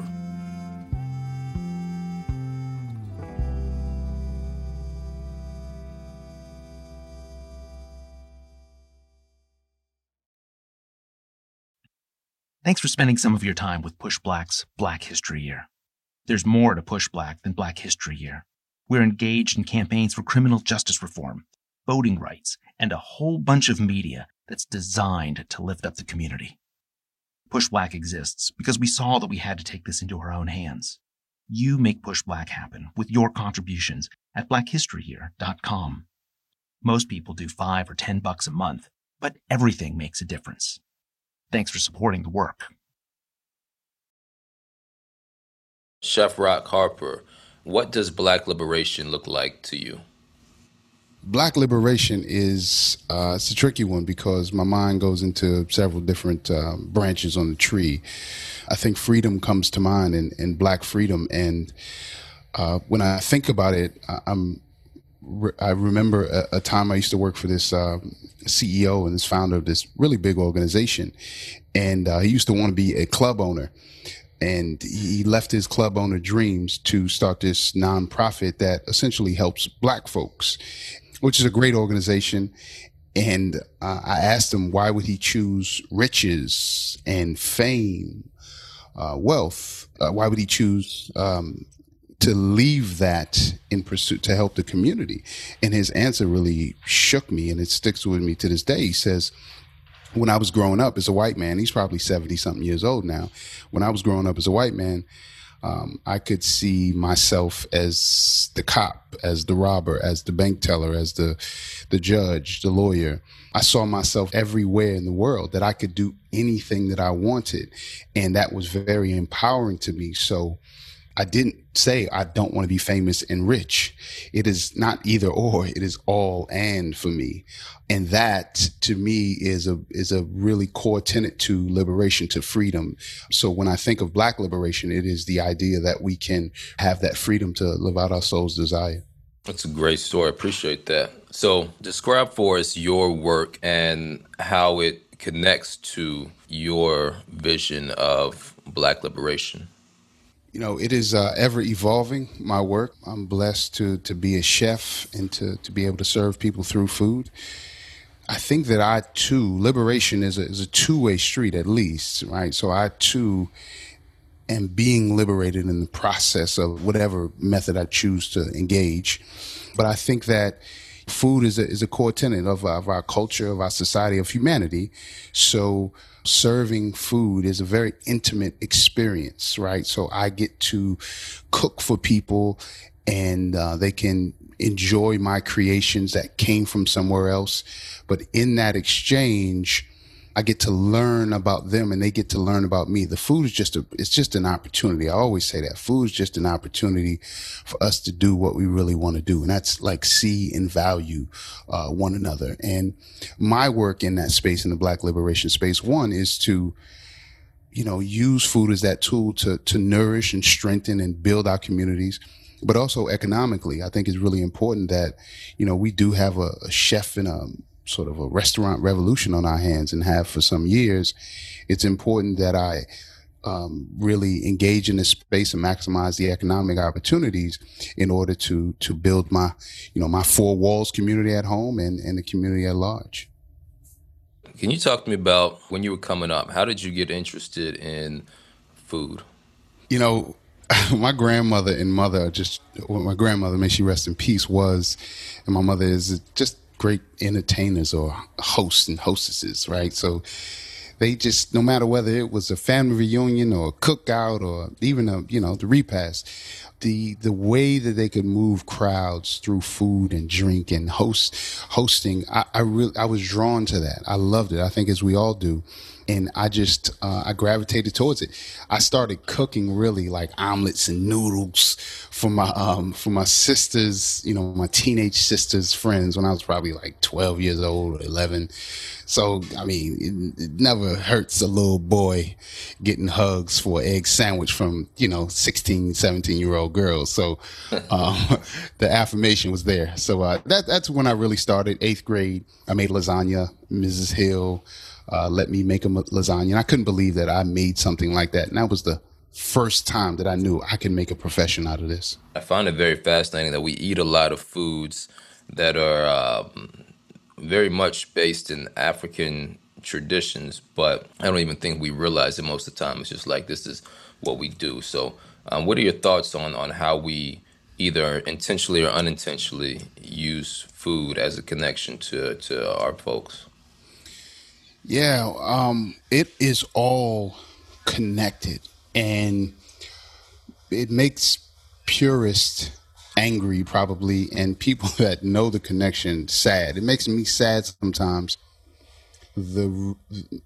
Thanks for spending some of your time with Push Black's Black History Year. There's more to Push Black than Black History Year. We're engaged in campaigns for criminal justice reform, voting rights, and a whole bunch of media that's designed to lift up the community. Push Black exists because we saw that we had to take this into our own hands. You make Push Black happen with your contributions at blackhistoryyear.com. Most people do $5 or $10 a month, but everything makes a difference. Thanks for supporting the work. Chef Rock Harper, what does Black liberation look like to you? Black liberation is it's a tricky one because my mind goes into several different branches on the tree. I think freedom comes to mind, and Black freedom. And when I think about it, I'm I remember a time I used to work for this CEO and this founder of this really big organization. And he used to want to be a club owner. And he left his club owner dreams to start this nonprofit that essentially helps Black folks, which is a great organization. And I asked him, why would he choose riches and fame, wealth? Why would he choose to leave that in pursuit to help the community? And his answer really shook me, and it sticks with me to this day. He says, when I was growing up as a white man, he's probably 70 something years old now. When I was growing up as a white man, I could see myself as the cop, as the robber, as the bank teller, as the judge, the lawyer. I saw myself everywhere in the world, that I could do anything that I wanted. And that was very empowering to me. So I didn't say I don't want to be famous and rich. It is not either or, it is all and for me. And that to me is a really core tenet to liberation, to freedom. So when I think of Black liberation, it is the idea that we can have that freedom to live out our soul's desire. That's a great story. I appreciate that. So describe for us your work and how it connects to your vision of Black liberation. You know, it is ever evolving, my work. I'm blessed to be a chef and to be able to serve people through food. I think that I too, liberation is a two-way street at least, right? So I too am being liberated in the process of whatever method I choose to engage. But I think that food is a core tenet of our culture, of our society, of humanity. So serving food is a very intimate experience, right? So I get to cook for people, and they can enjoy my creations that came from somewhere else. But in that exchange, I get to learn about them and they get to learn about me. The food is it's just an opportunity. I always say that food is just an opportunity for us to do what we really want to do. And that's like see and value one another. And my work in that space, in the Black liberation space, one is to, use food as that tool to nourish and strengthen and build our communities. But also economically, I think it's really important that, we do have a chef and a sort of a restaurant revolution on our hands and have for some years. It's important that I really engage in this space and maximize the economic opportunities in order to build my, my four walls community at home and the community at large. Can you talk to me about when you were coming up? How did you get interested in food? My grandmother and mother my grandmother, may she rest in peace, and my mother is just great entertainers or hosts and hostesses, right? So they just, no matter whether it was a family reunion or a cookout or even the repast, the way that they could move crowds through food and drink and hosting, I was drawn to that. I loved it. I think as we all do. And I gravitated towards it. I started cooking really like omelets and noodles for my sisters, my teenage sisters' friends when I was probably like 12 years old or 11. So, it never hurts a little boy getting hugs for an egg sandwich from, 16, 17-year-old girls. So, the affirmation was there. So, that's when I really started. 8th grade, I made lasagna. Mrs. Hill let me make a lasagna. And I couldn't believe that I made something like that. And that was the first time that I knew I could make a profession out of this. I find it very fascinating that we eat a lot of foods that are very much based in African traditions, but I don't even think we realize it most of the time. It's just like, this is what we do. So what are your thoughts on how we either intentionally or unintentionally use food as a connection to our folks? Yeah, it is all connected, and it makes purists angry probably, and people that know the connection sad. It makes me sad sometimes, the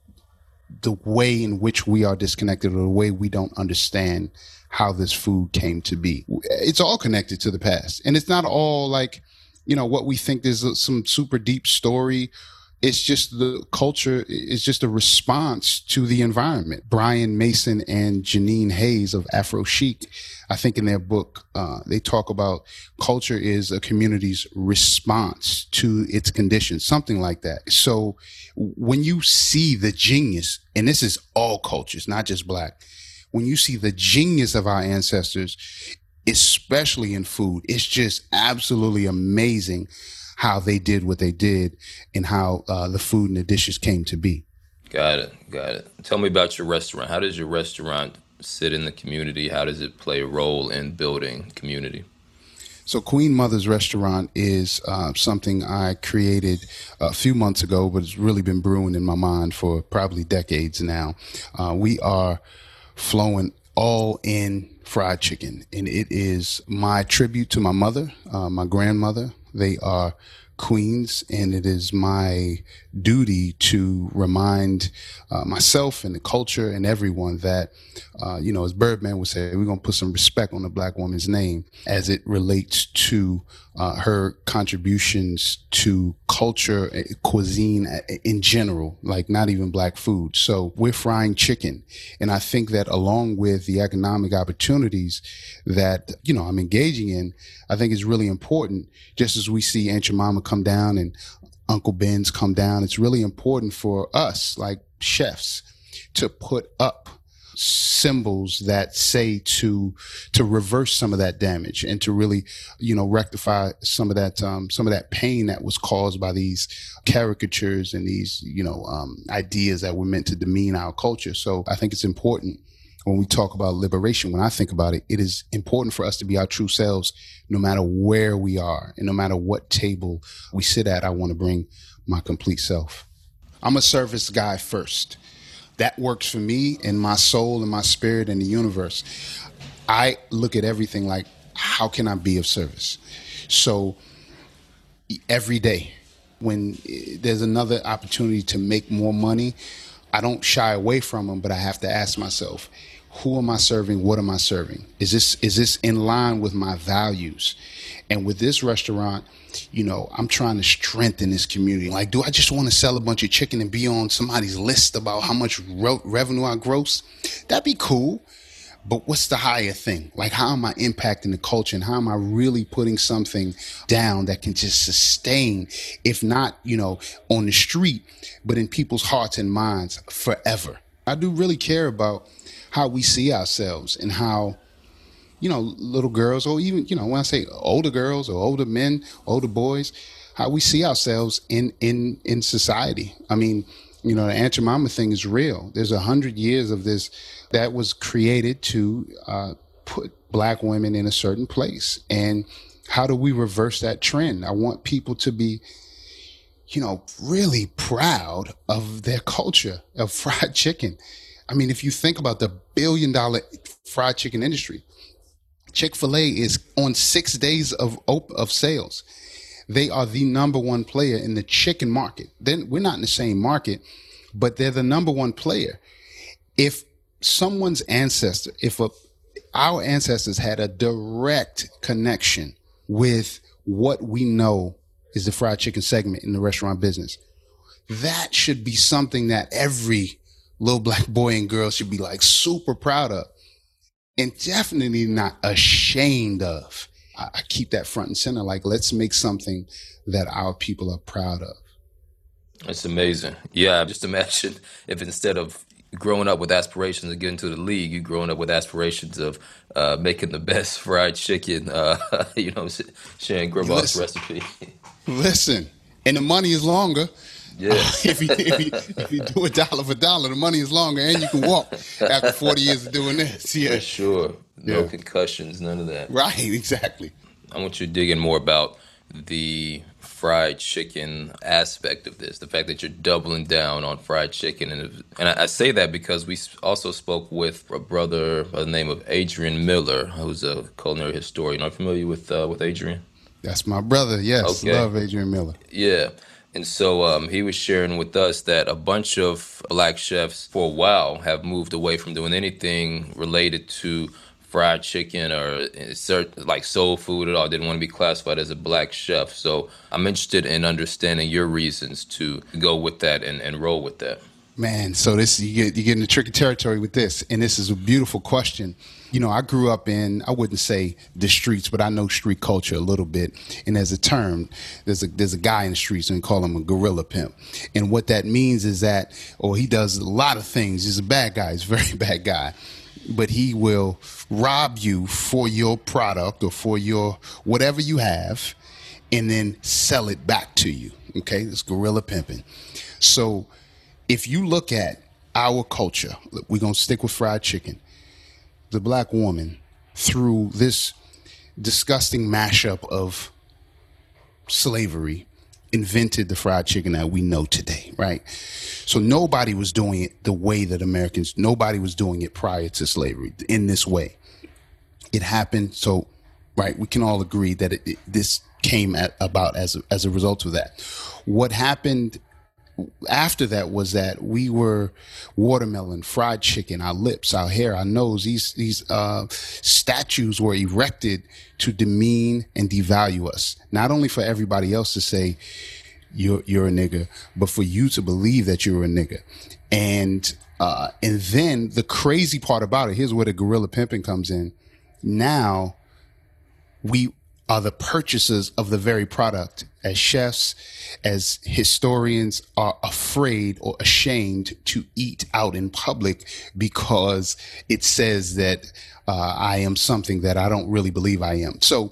way in which we are disconnected, or the way we don't understand how this food came to be. It's all connected to the past, and it's not all like, what we think there's some super deep story It's just the culture. It's just a response to the environment. Brian Mason and Janine Hayes of Afro Chic, I think in their book, they talk about culture is a community's response to its conditions, something like that. So when you see the genius, and this is all cultures, not just Black, when you see the genius of our ancestors, especially in food, it's just absolutely amazing how they did what they did and how the food and the dishes came to be. Got it. Tell me about your restaurant. How does your restaurant sit in the community? How does it play a role in building community? So Queen Mother's Restaurant is something I created a few months ago, but it's really been brewing in my mind for probably decades now. We are flowing all in fried chicken, and it is my tribute to my mother, my grandmother. They are queens, and it is my duty to remind myself and the culture and everyone that, as Birdman would say, we're going to put some respect on the Black woman's name as it relates to her contributions to culture, cuisine in general, like not even Black food. So we're frying chicken. And I think that along with the economic opportunities that, I'm engaging in, I think it's really important, just as we see Aunt Jemima come down and Uncle Ben's come down, it's really important for us, like chefs, to put up symbols that say to reverse some of that damage and to really, rectify some of that pain that was caused by these caricatures and these, ideas that were meant to demean our culture. So I think it's important when we talk about liberation, when I think about it, it is important for us to be our true selves, no matter where we are and no matter what table we sit at. I want to bring my complete self. I'm a service guy first. That works for me and my soul and my spirit and the universe. I look at everything like, how can I be of service? So every day when there's another opportunity to make more money, I don't shy away from them, but I have to ask myself, who am I serving? What am I serving? Is this in line with my values? And with this restaurant, I'm trying to strengthen this community. Like, do I just want to sell a bunch of chicken and be on somebody's list about how much revenue I gross? That'd be cool. But what's the higher thing? Like, how am I impacting the culture, and how am I really putting something down that can just sustain, if not, on the street, but in people's hearts and minds forever? I do really care about how we see ourselves and how, little girls, or even, when I say older girls or older men, older boys, how we see ourselves in society. I mean, the Aunt Jemima thing is real. There's 100 years of this that was created to put Black women in a certain place. And how do we reverse that trend? I want people to be, really proud of their culture of fried chicken. I mean, if you think about the billion-dollar fried chicken industry, Chick-fil-A is on 6 days of sales. They are the number one player in the chicken market. Then we're not in the same market, but they're the number one player. If someone's ancestor, our ancestors had a direct connection with what we know is the fried chicken segment in the restaurant business, that should be something that every little Black boy and girl should be like super proud of, and definitely not ashamed of. I keep that front and center. Like, let's make something that our people are proud of. That's amazing. Yeah, just imagine if instead of growing up with aspirations of getting to the league, you growing up with aspirations of making the best fried chicken, sharing Grandma's recipe. Listen, and the money is longer. Yeah. If you do a dollar for dollar, the money is longer, and you can walk after 40 years of doing this. Yeah, for sure. No concussions, none of that. Right, exactly. I want you to dig in more about the fried chicken aspect of this, the fact that you're doubling down on fried chicken. And I say that because we also spoke with a brother by the name of Adrian Miller, who's a culinary historian. Are you familiar with Adrian? That's my brother, yes. Okay. Love Adrian Miller. Yeah. And so he was sharing with us that a bunch of Black chefs for a while have moved away from doing anything related to fried chicken or like soul food at all. Didn't want to be classified as a black chef. So I'm interested in understanding your reasons to go with that and roll with that. Man, so this you get into tricky territory with this, and this is a beautiful question. You know, I grew up in, I wouldn't say the streets, but I know street culture a little bit. And as a term, there's a guy in the streets, and we call him a gorilla pimp. And what that means is that, he does a lot of things. He's a bad guy. He's a very bad guy. But he will rob you for your product or for your whatever you have, and then sell it back to you. Okay, it's gorilla pimping. So if you look at our culture, we're going to stick with fried chicken. The black woman, through this disgusting mashup of slavery, invented the fried chicken that we know today, right? So nobody was doing it the way that nobody was doing it prior to slavery in this way. It happened. So, right, we can all agree that this came about as a result of that. What happened after that was that we were watermelon, fried chicken, our lips, our hair, our nose. These statues were erected to demean and devalue us. Not only for everybody else to say you're a nigger, but for you to believe that you're a nigger. And then the crazy part about it, here's where the gorilla pimping comes in. Now we are the purchasers of the very product. As chefs, as historians, are afraid or ashamed to eat out in public because it says that I am something that I don't really believe I am. So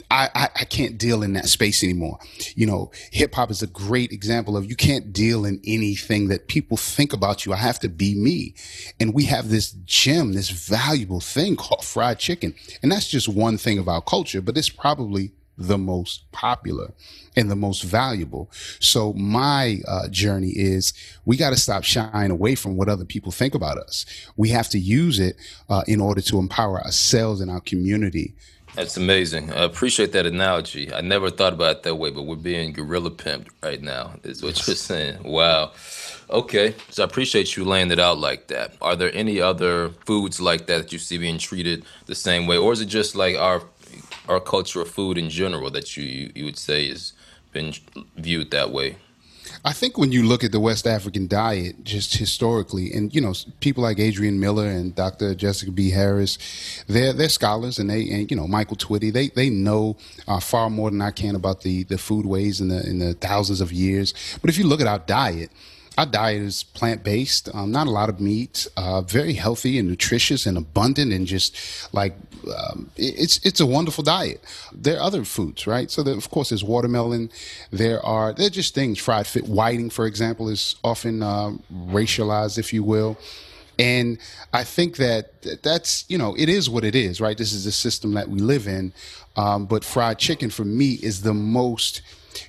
I can't deal in that space anymore. You know, hip hop is a great example of you can't deal in anything that people think about you. I have to be me. And we have this gem, this valuable thing called fried chicken. And that's just one thing of our culture, but it's probably the most popular and the most valuable. So my journey is we got to stop shying away from what other people think about us. We have to use it in order to empower ourselves and our community. That's amazing. I appreciate that analogy. I never thought about it that way, but we're being gorilla pimped right now, is what you're saying. Wow. Okay. So I appreciate you laying it out like that. Are there any other foods like that you see being treated the same way? Or is it just like our culture of food in general that you would say has been viewed that way? I think when you look at the West African diet, just historically, and you know, people like Adrian Miller and Dr. Jessica B. Harris, they're scholars, and you know, Michael Twitty, they know far more than I can about the foodways in the thousands of years. But if you look at our diet is plant-based, not a lot of meat, very healthy and nutritious and abundant, and just like it's a wonderful diet. There are other foods, right? So of course there's watermelon. They're just things. Fried whiting, for example, is often racialized, if you will. And I think that's, you know, it is what it is, right? This is the system that we live in. But fried chicken for me is the most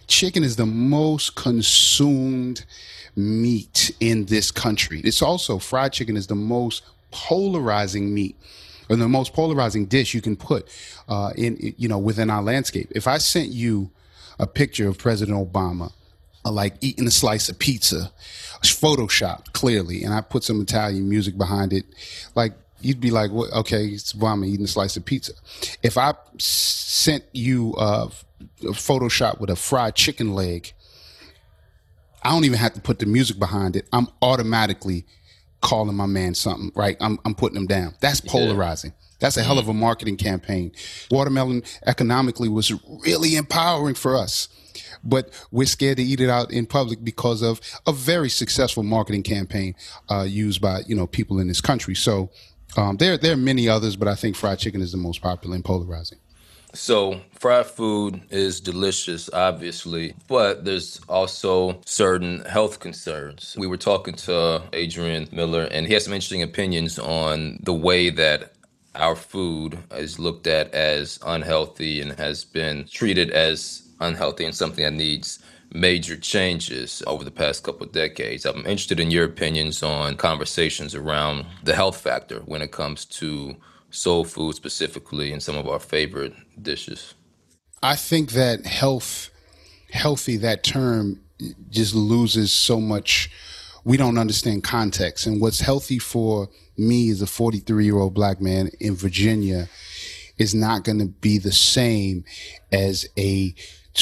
consumed meat in this country. It's also, fried chicken is the most polarizing meat, or the most polarizing dish you can put within our landscape. If I sent you a picture of President Obama like eating a slice of pizza, photoshopped clearly, and I put some Italian music behind it, like, you'd be like, well, okay, it's Obama eating a slice of pizza. If I sent you a Photoshop with a fried chicken leg, I don't even have to put the music behind it. I'm automatically calling my man something, right? I'm putting him down. That's polarizing. Yeah. That's a hell of a marketing campaign. Watermelon economically was really empowering for us, but we're scared to eat it out in public because of a very successful marketing campaign used by, you know, people in this country. So there are many others, but I think fried chicken is the most popular and polarizing. So fried food is delicious, obviously, but there's also certain health concerns. We were talking to Adrian Miller, and he has some interesting opinions on the way that our food is looked at as unhealthy and has been treated as unhealthy and something that needs major changes over the past couple of decades. I'm interested in your opinions on conversations around the health factor when it comes to soul food specifically and some of our favorite dishes. I think that healthy, that term just loses so much we don't understand context. And what's healthy for me as a 43-year-old black man in Virginia is not going to be the same as a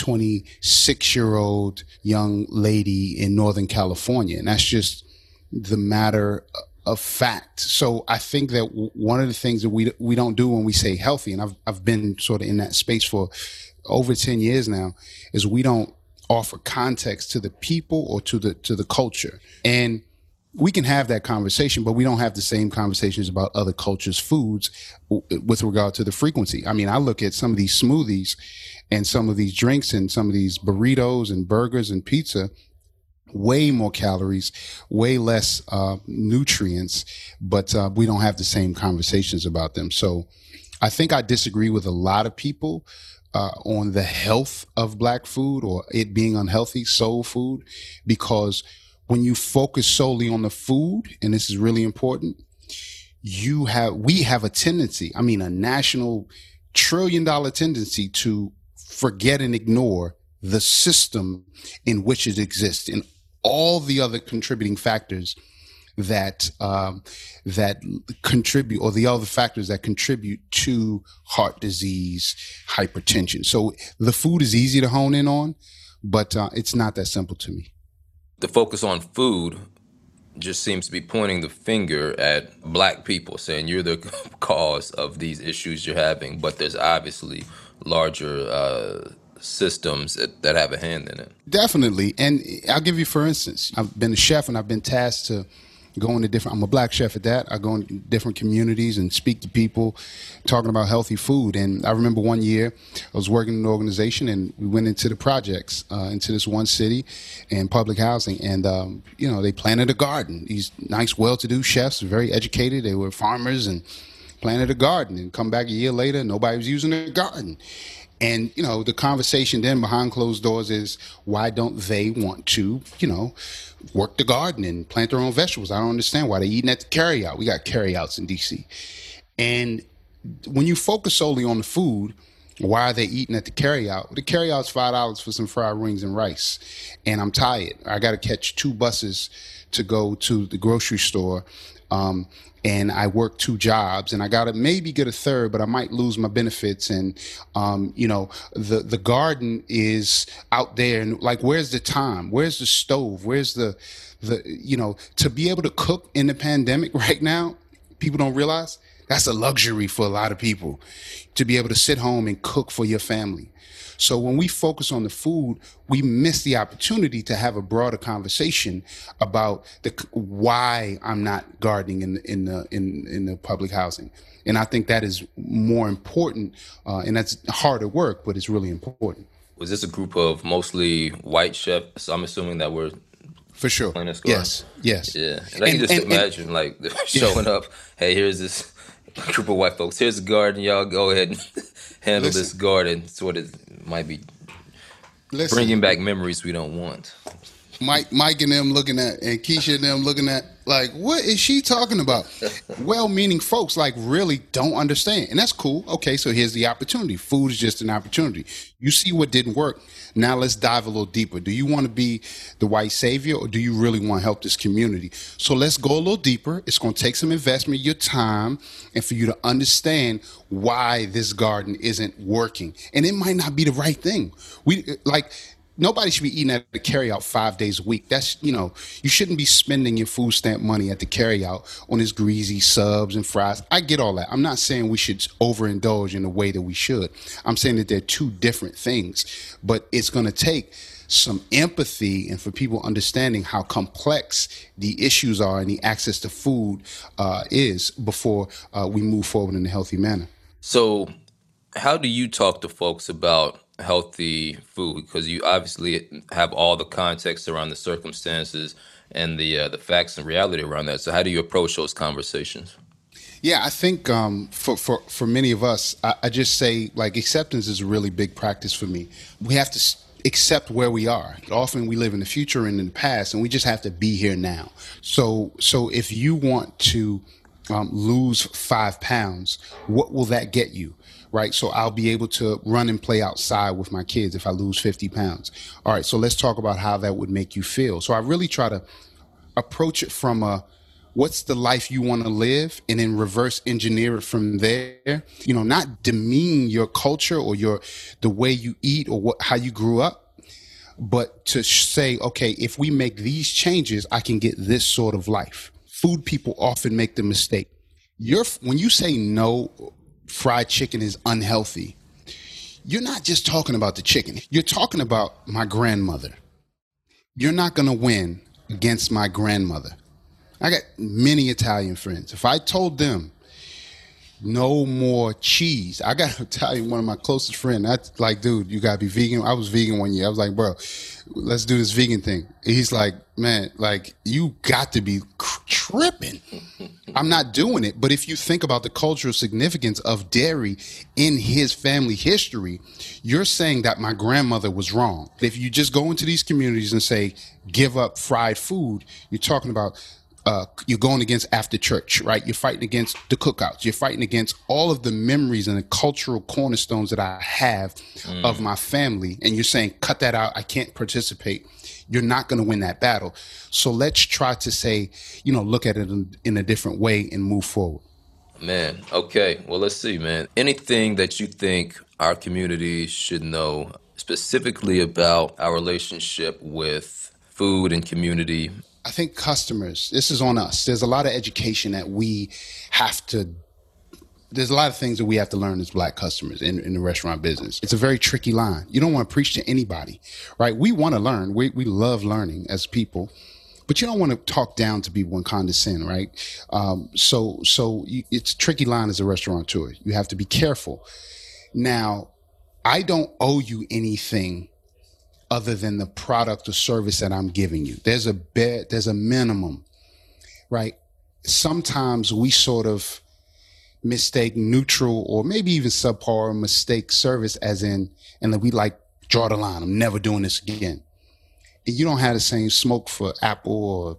26-year-old young lady in Northern California. And that's just the matter of fact. So I think that one of the things that we don't do when we say healthy, and I've been sort of in that space for over 10 years now, is we don't offer context to the people or to the culture. And we can have that conversation, but we don't have the same conversations about other cultures' foods with regard to the frequency. I mean, I look at some of these smoothies and some of these drinks and some of these burritos and burgers and pizza, way more calories, way less nutrients, but we don't have the same conversations about them. So I think I disagree with a lot of people on the health of black food or it being unhealthy, soul food, because when you focus solely on the food, and this is really important, we have a tendency, a national $1 trillion tendency to forget and ignore the system in which it exists and all the other contributing factors that contribute, or the other factors that contribute to heart disease, hypertension. So the food is easy to hone in on, but it's not that simple to me. The focus on food just seems to be pointing the finger at black people, saying you're the cause of these issues you're having, but there's obviously larger systems that have a hand in it. Definitely. And I'll give you, for instance, I've been a chef and I've been tasked to go into I'm a black chef at that. I go in different communities and speak to people talking about healthy food. And I remember one year I was working in an organization and we went into the projects, into this one city and public housing. And, they planted a garden. These nice, well-to-do chefs, very educated. They were farmers and planted a garden, and come back a year later, nobody was using their garden. And, the conversation then behind closed doors is, why don't they want to, work the garden and plant their own vegetables? I don't understand why they're eating at the carryout. We got carryouts in D.C. And when you focus solely on the food, why are they eating at the carryout? The carryout's $5 for some fried wings and rice. And I'm tired. I got to catch 2 buses to go to the grocery store. And I work 2 jobs, and I got to maybe get a third, but I might lose my benefits. And, the garden is out there, and like, where's the time? Where's the stove? Where's the to be able to cook in the pandemic right now, people don't realize that's a luxury for a lot of people, to be able to sit home and cook for your family. So when we focus on the food, we miss the opportunity to have a broader conversation about why I'm not gardening in the public housing. And I think that is more important, and that's harder work, but it's really important. Was this a group of mostly white chefs? I'm assuming that were for sure. Yes. Yeah, and I can just imagine showing up. Hey, here's this group of white folks. Here's a garden. Y'all go ahead and handle this garden. Sort of might be bringing back memories we don't want. Mike and them looking at, and Keisha and them looking at, like, what is she talking about? Well-meaning folks, really don't understand. And that's cool. Okay, so here's the opportunity. Food is just an opportunity. You see what didn't work. Now let's dive a little deeper. Do you want to be the white savior, or do you really want to help this community? So let's go a little deeper. It's going to take some investment, your time, and for you to understand why this garden isn't working. And it might not be the right thing. Nobody should be eating at the carryout 5 days a week. That's, you shouldn't be spending your food stamp money at the carryout on this greasy subs and fries. I get all that. I'm not saying we should overindulge in the way that we should. I'm saying that they're 2 different things, but it's going to take some empathy and for people understanding how complex the issues are and the access to food is before we move forward in a healthy manner. So how do you talk to folks about healthy food? Because you obviously have all the context around the circumstances and the facts and reality around that. So how do you approach those conversations? Yeah, I think for many of us, I just say, acceptance is a really big practice for me. We have to accept where we are. Often we live in the future and in the past, and we just have to be here now. So if you want to lose 5 pounds, what will that get you? Right. So I'll be able to run and play outside with my kids if I lose 50 pounds. All right. So let's talk about how that would make you feel. So I really try to approach it from what's the life you want to live, and then reverse engineer it from there. Not demean your culture or the way you eat or how you grew up, but to say, okay, if we make these changes, I can get this sort of life. Food people often make the mistake. When you say no, fried chicken is unhealthy, you're not just talking about the chicken. You're talking about my grandmother. You're not going to win against my grandmother. I got many Italian friends. If I told them no more cheese, I got an Italian, one of my closest friends, that's like, dude, you got to be vegan. I was vegan one year. I was like, bro, let's do this vegan thing. He's like, man, like, you got to be tripping. I'm not doing it. But if you think about the cultural significance of dairy in his family history, you're saying that my grandmother was wrong. If you just go into these communities and say, give up fried food, you're talking about you're going against after church, right? You're fighting against the cookouts. You're fighting against all of the memories and the cultural cornerstones that I have of my family. And you're saying, cut that out. I can't participate. You're not going to win that battle. So let's try to say, look at it in a different way and move forward. Man, okay. Well, let's see, man. Anything that you think our community should know specifically about our relationship with food and community? I think customers, this is on us. There's a lot of education that there's a lot of things that we have to learn as Black customers in the restaurant business. It's a very tricky line. You don't want to preach to anybody, right? We want to learn. We love learning as people, but you don't want to talk down to people and condescend, right? So it's a tricky line as a restaurateur. You have to be careful. Now, I don't owe you anything other than the product or service that I'm giving you. There's a minimum, right? Sometimes we sort of mistake neutral or maybe even subpar or mistake service as in, and then we draw the line. I'm never doing this again. And you don't have the same smoke for Apple or,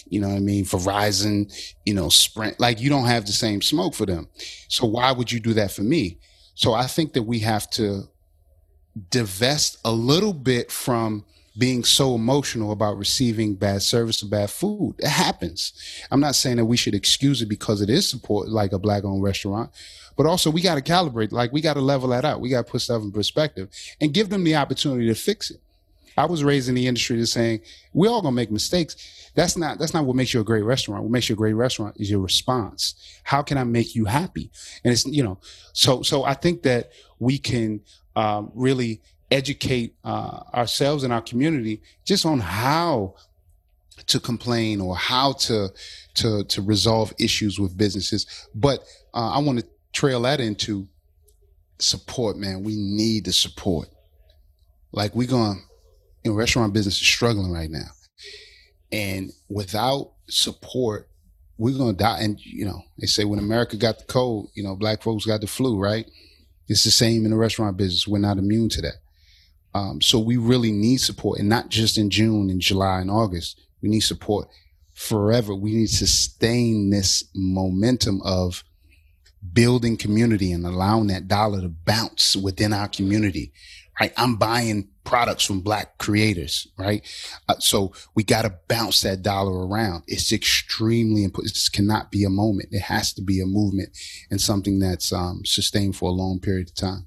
Verizon, Sprint. Like, you don't have the same smoke for them. So why would you do that for me? So I think that we have to divest a little bit from being so emotional about receiving bad service or bad food. It happens. I'm not saying that we should excuse it because it is support like a Black-owned restaurant, but also we got to calibrate. Like, we got to level that out. We got to put stuff in perspective and give them the opportunity to fix it. I was raised in the industry to saying we're all gonna make mistakes. That's not what makes you a great restaurant. What makes you a great restaurant is your response. How can I make you happy? And it's so I think that we can really educate ourselves and our community just on how to complain or how to resolve issues with businesses. But I want to trail that into support, man. We need the support. Like, restaurant business is struggling right now. And without support, we're going to die. And, they say when America got the cold, Black folks got the flu, right? It's the same in the restaurant business. We're not immune to that. So we really need support, and not just in June and July and August. We need support forever. We need to sustain this momentum of building community and allowing that dollar to bounce within our community, right? I'm buying products from Black creators, right? So we got to bounce that dollar around. It's extremely important. This cannot be a moment. It has to be a movement and something that's sustained for a long period of time.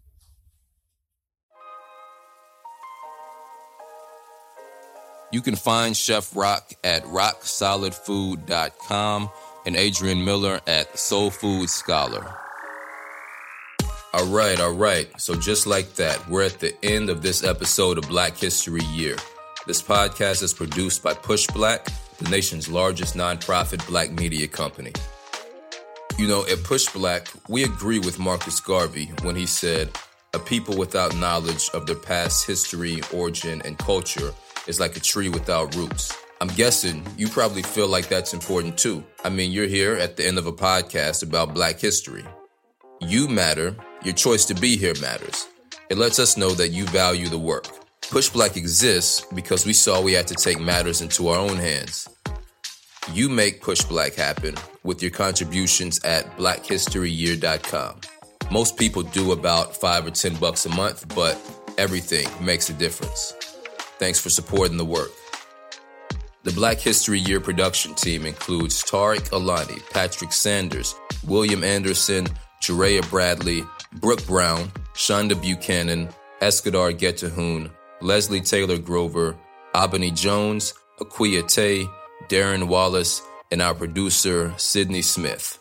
You can find Chef Rock at rocksolidfood.com and Adrian Miller at Soul Food Scholar. All right. So just like that, we're at the end of this episode of Black History Year. This podcast is produced by Push Black, the nation's largest nonprofit Black media company. At Push Black, we agree with Marcus Garvey when he said, a people without knowledge of their past history, origin, and culture is like a tree without roots. I'm guessing you probably feel like that's important too. You're here at the end of a podcast about Black history. You matter. Your choice to be here matters. It lets us know that you value the work. Push Black exists because we saw we had to take matters into our own hands. You make Push Black happen with your contributions at blackhistoryyear.com. Most people do about $5 or $10 a month, but everything makes a difference. Thanks for supporting the work. The Black History Year production team includes Tariq Alani, Patrick Sanders, William Anderson, Jerea Bradley, Brooke Brown, Shonda Buchanan, Eskadar Getahoon, Leslie Taylor Grover, Abani Jones, Aquia Tay, Darren Wallace, and our producer, Sydney Smith.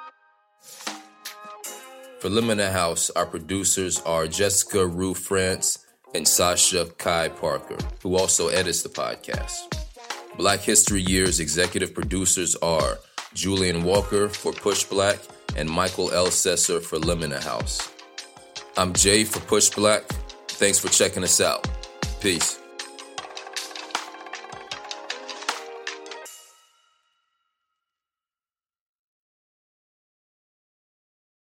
For Lemon House, our producers are Jessica Rue France and Sasha Kai Parker, who also edits the podcast. Black History Year's executive producers are Julian Walker for Push Black and Michael L. Sesser for Lemon House. I'm Jay for Push Black. Thanks for checking us out. Peace.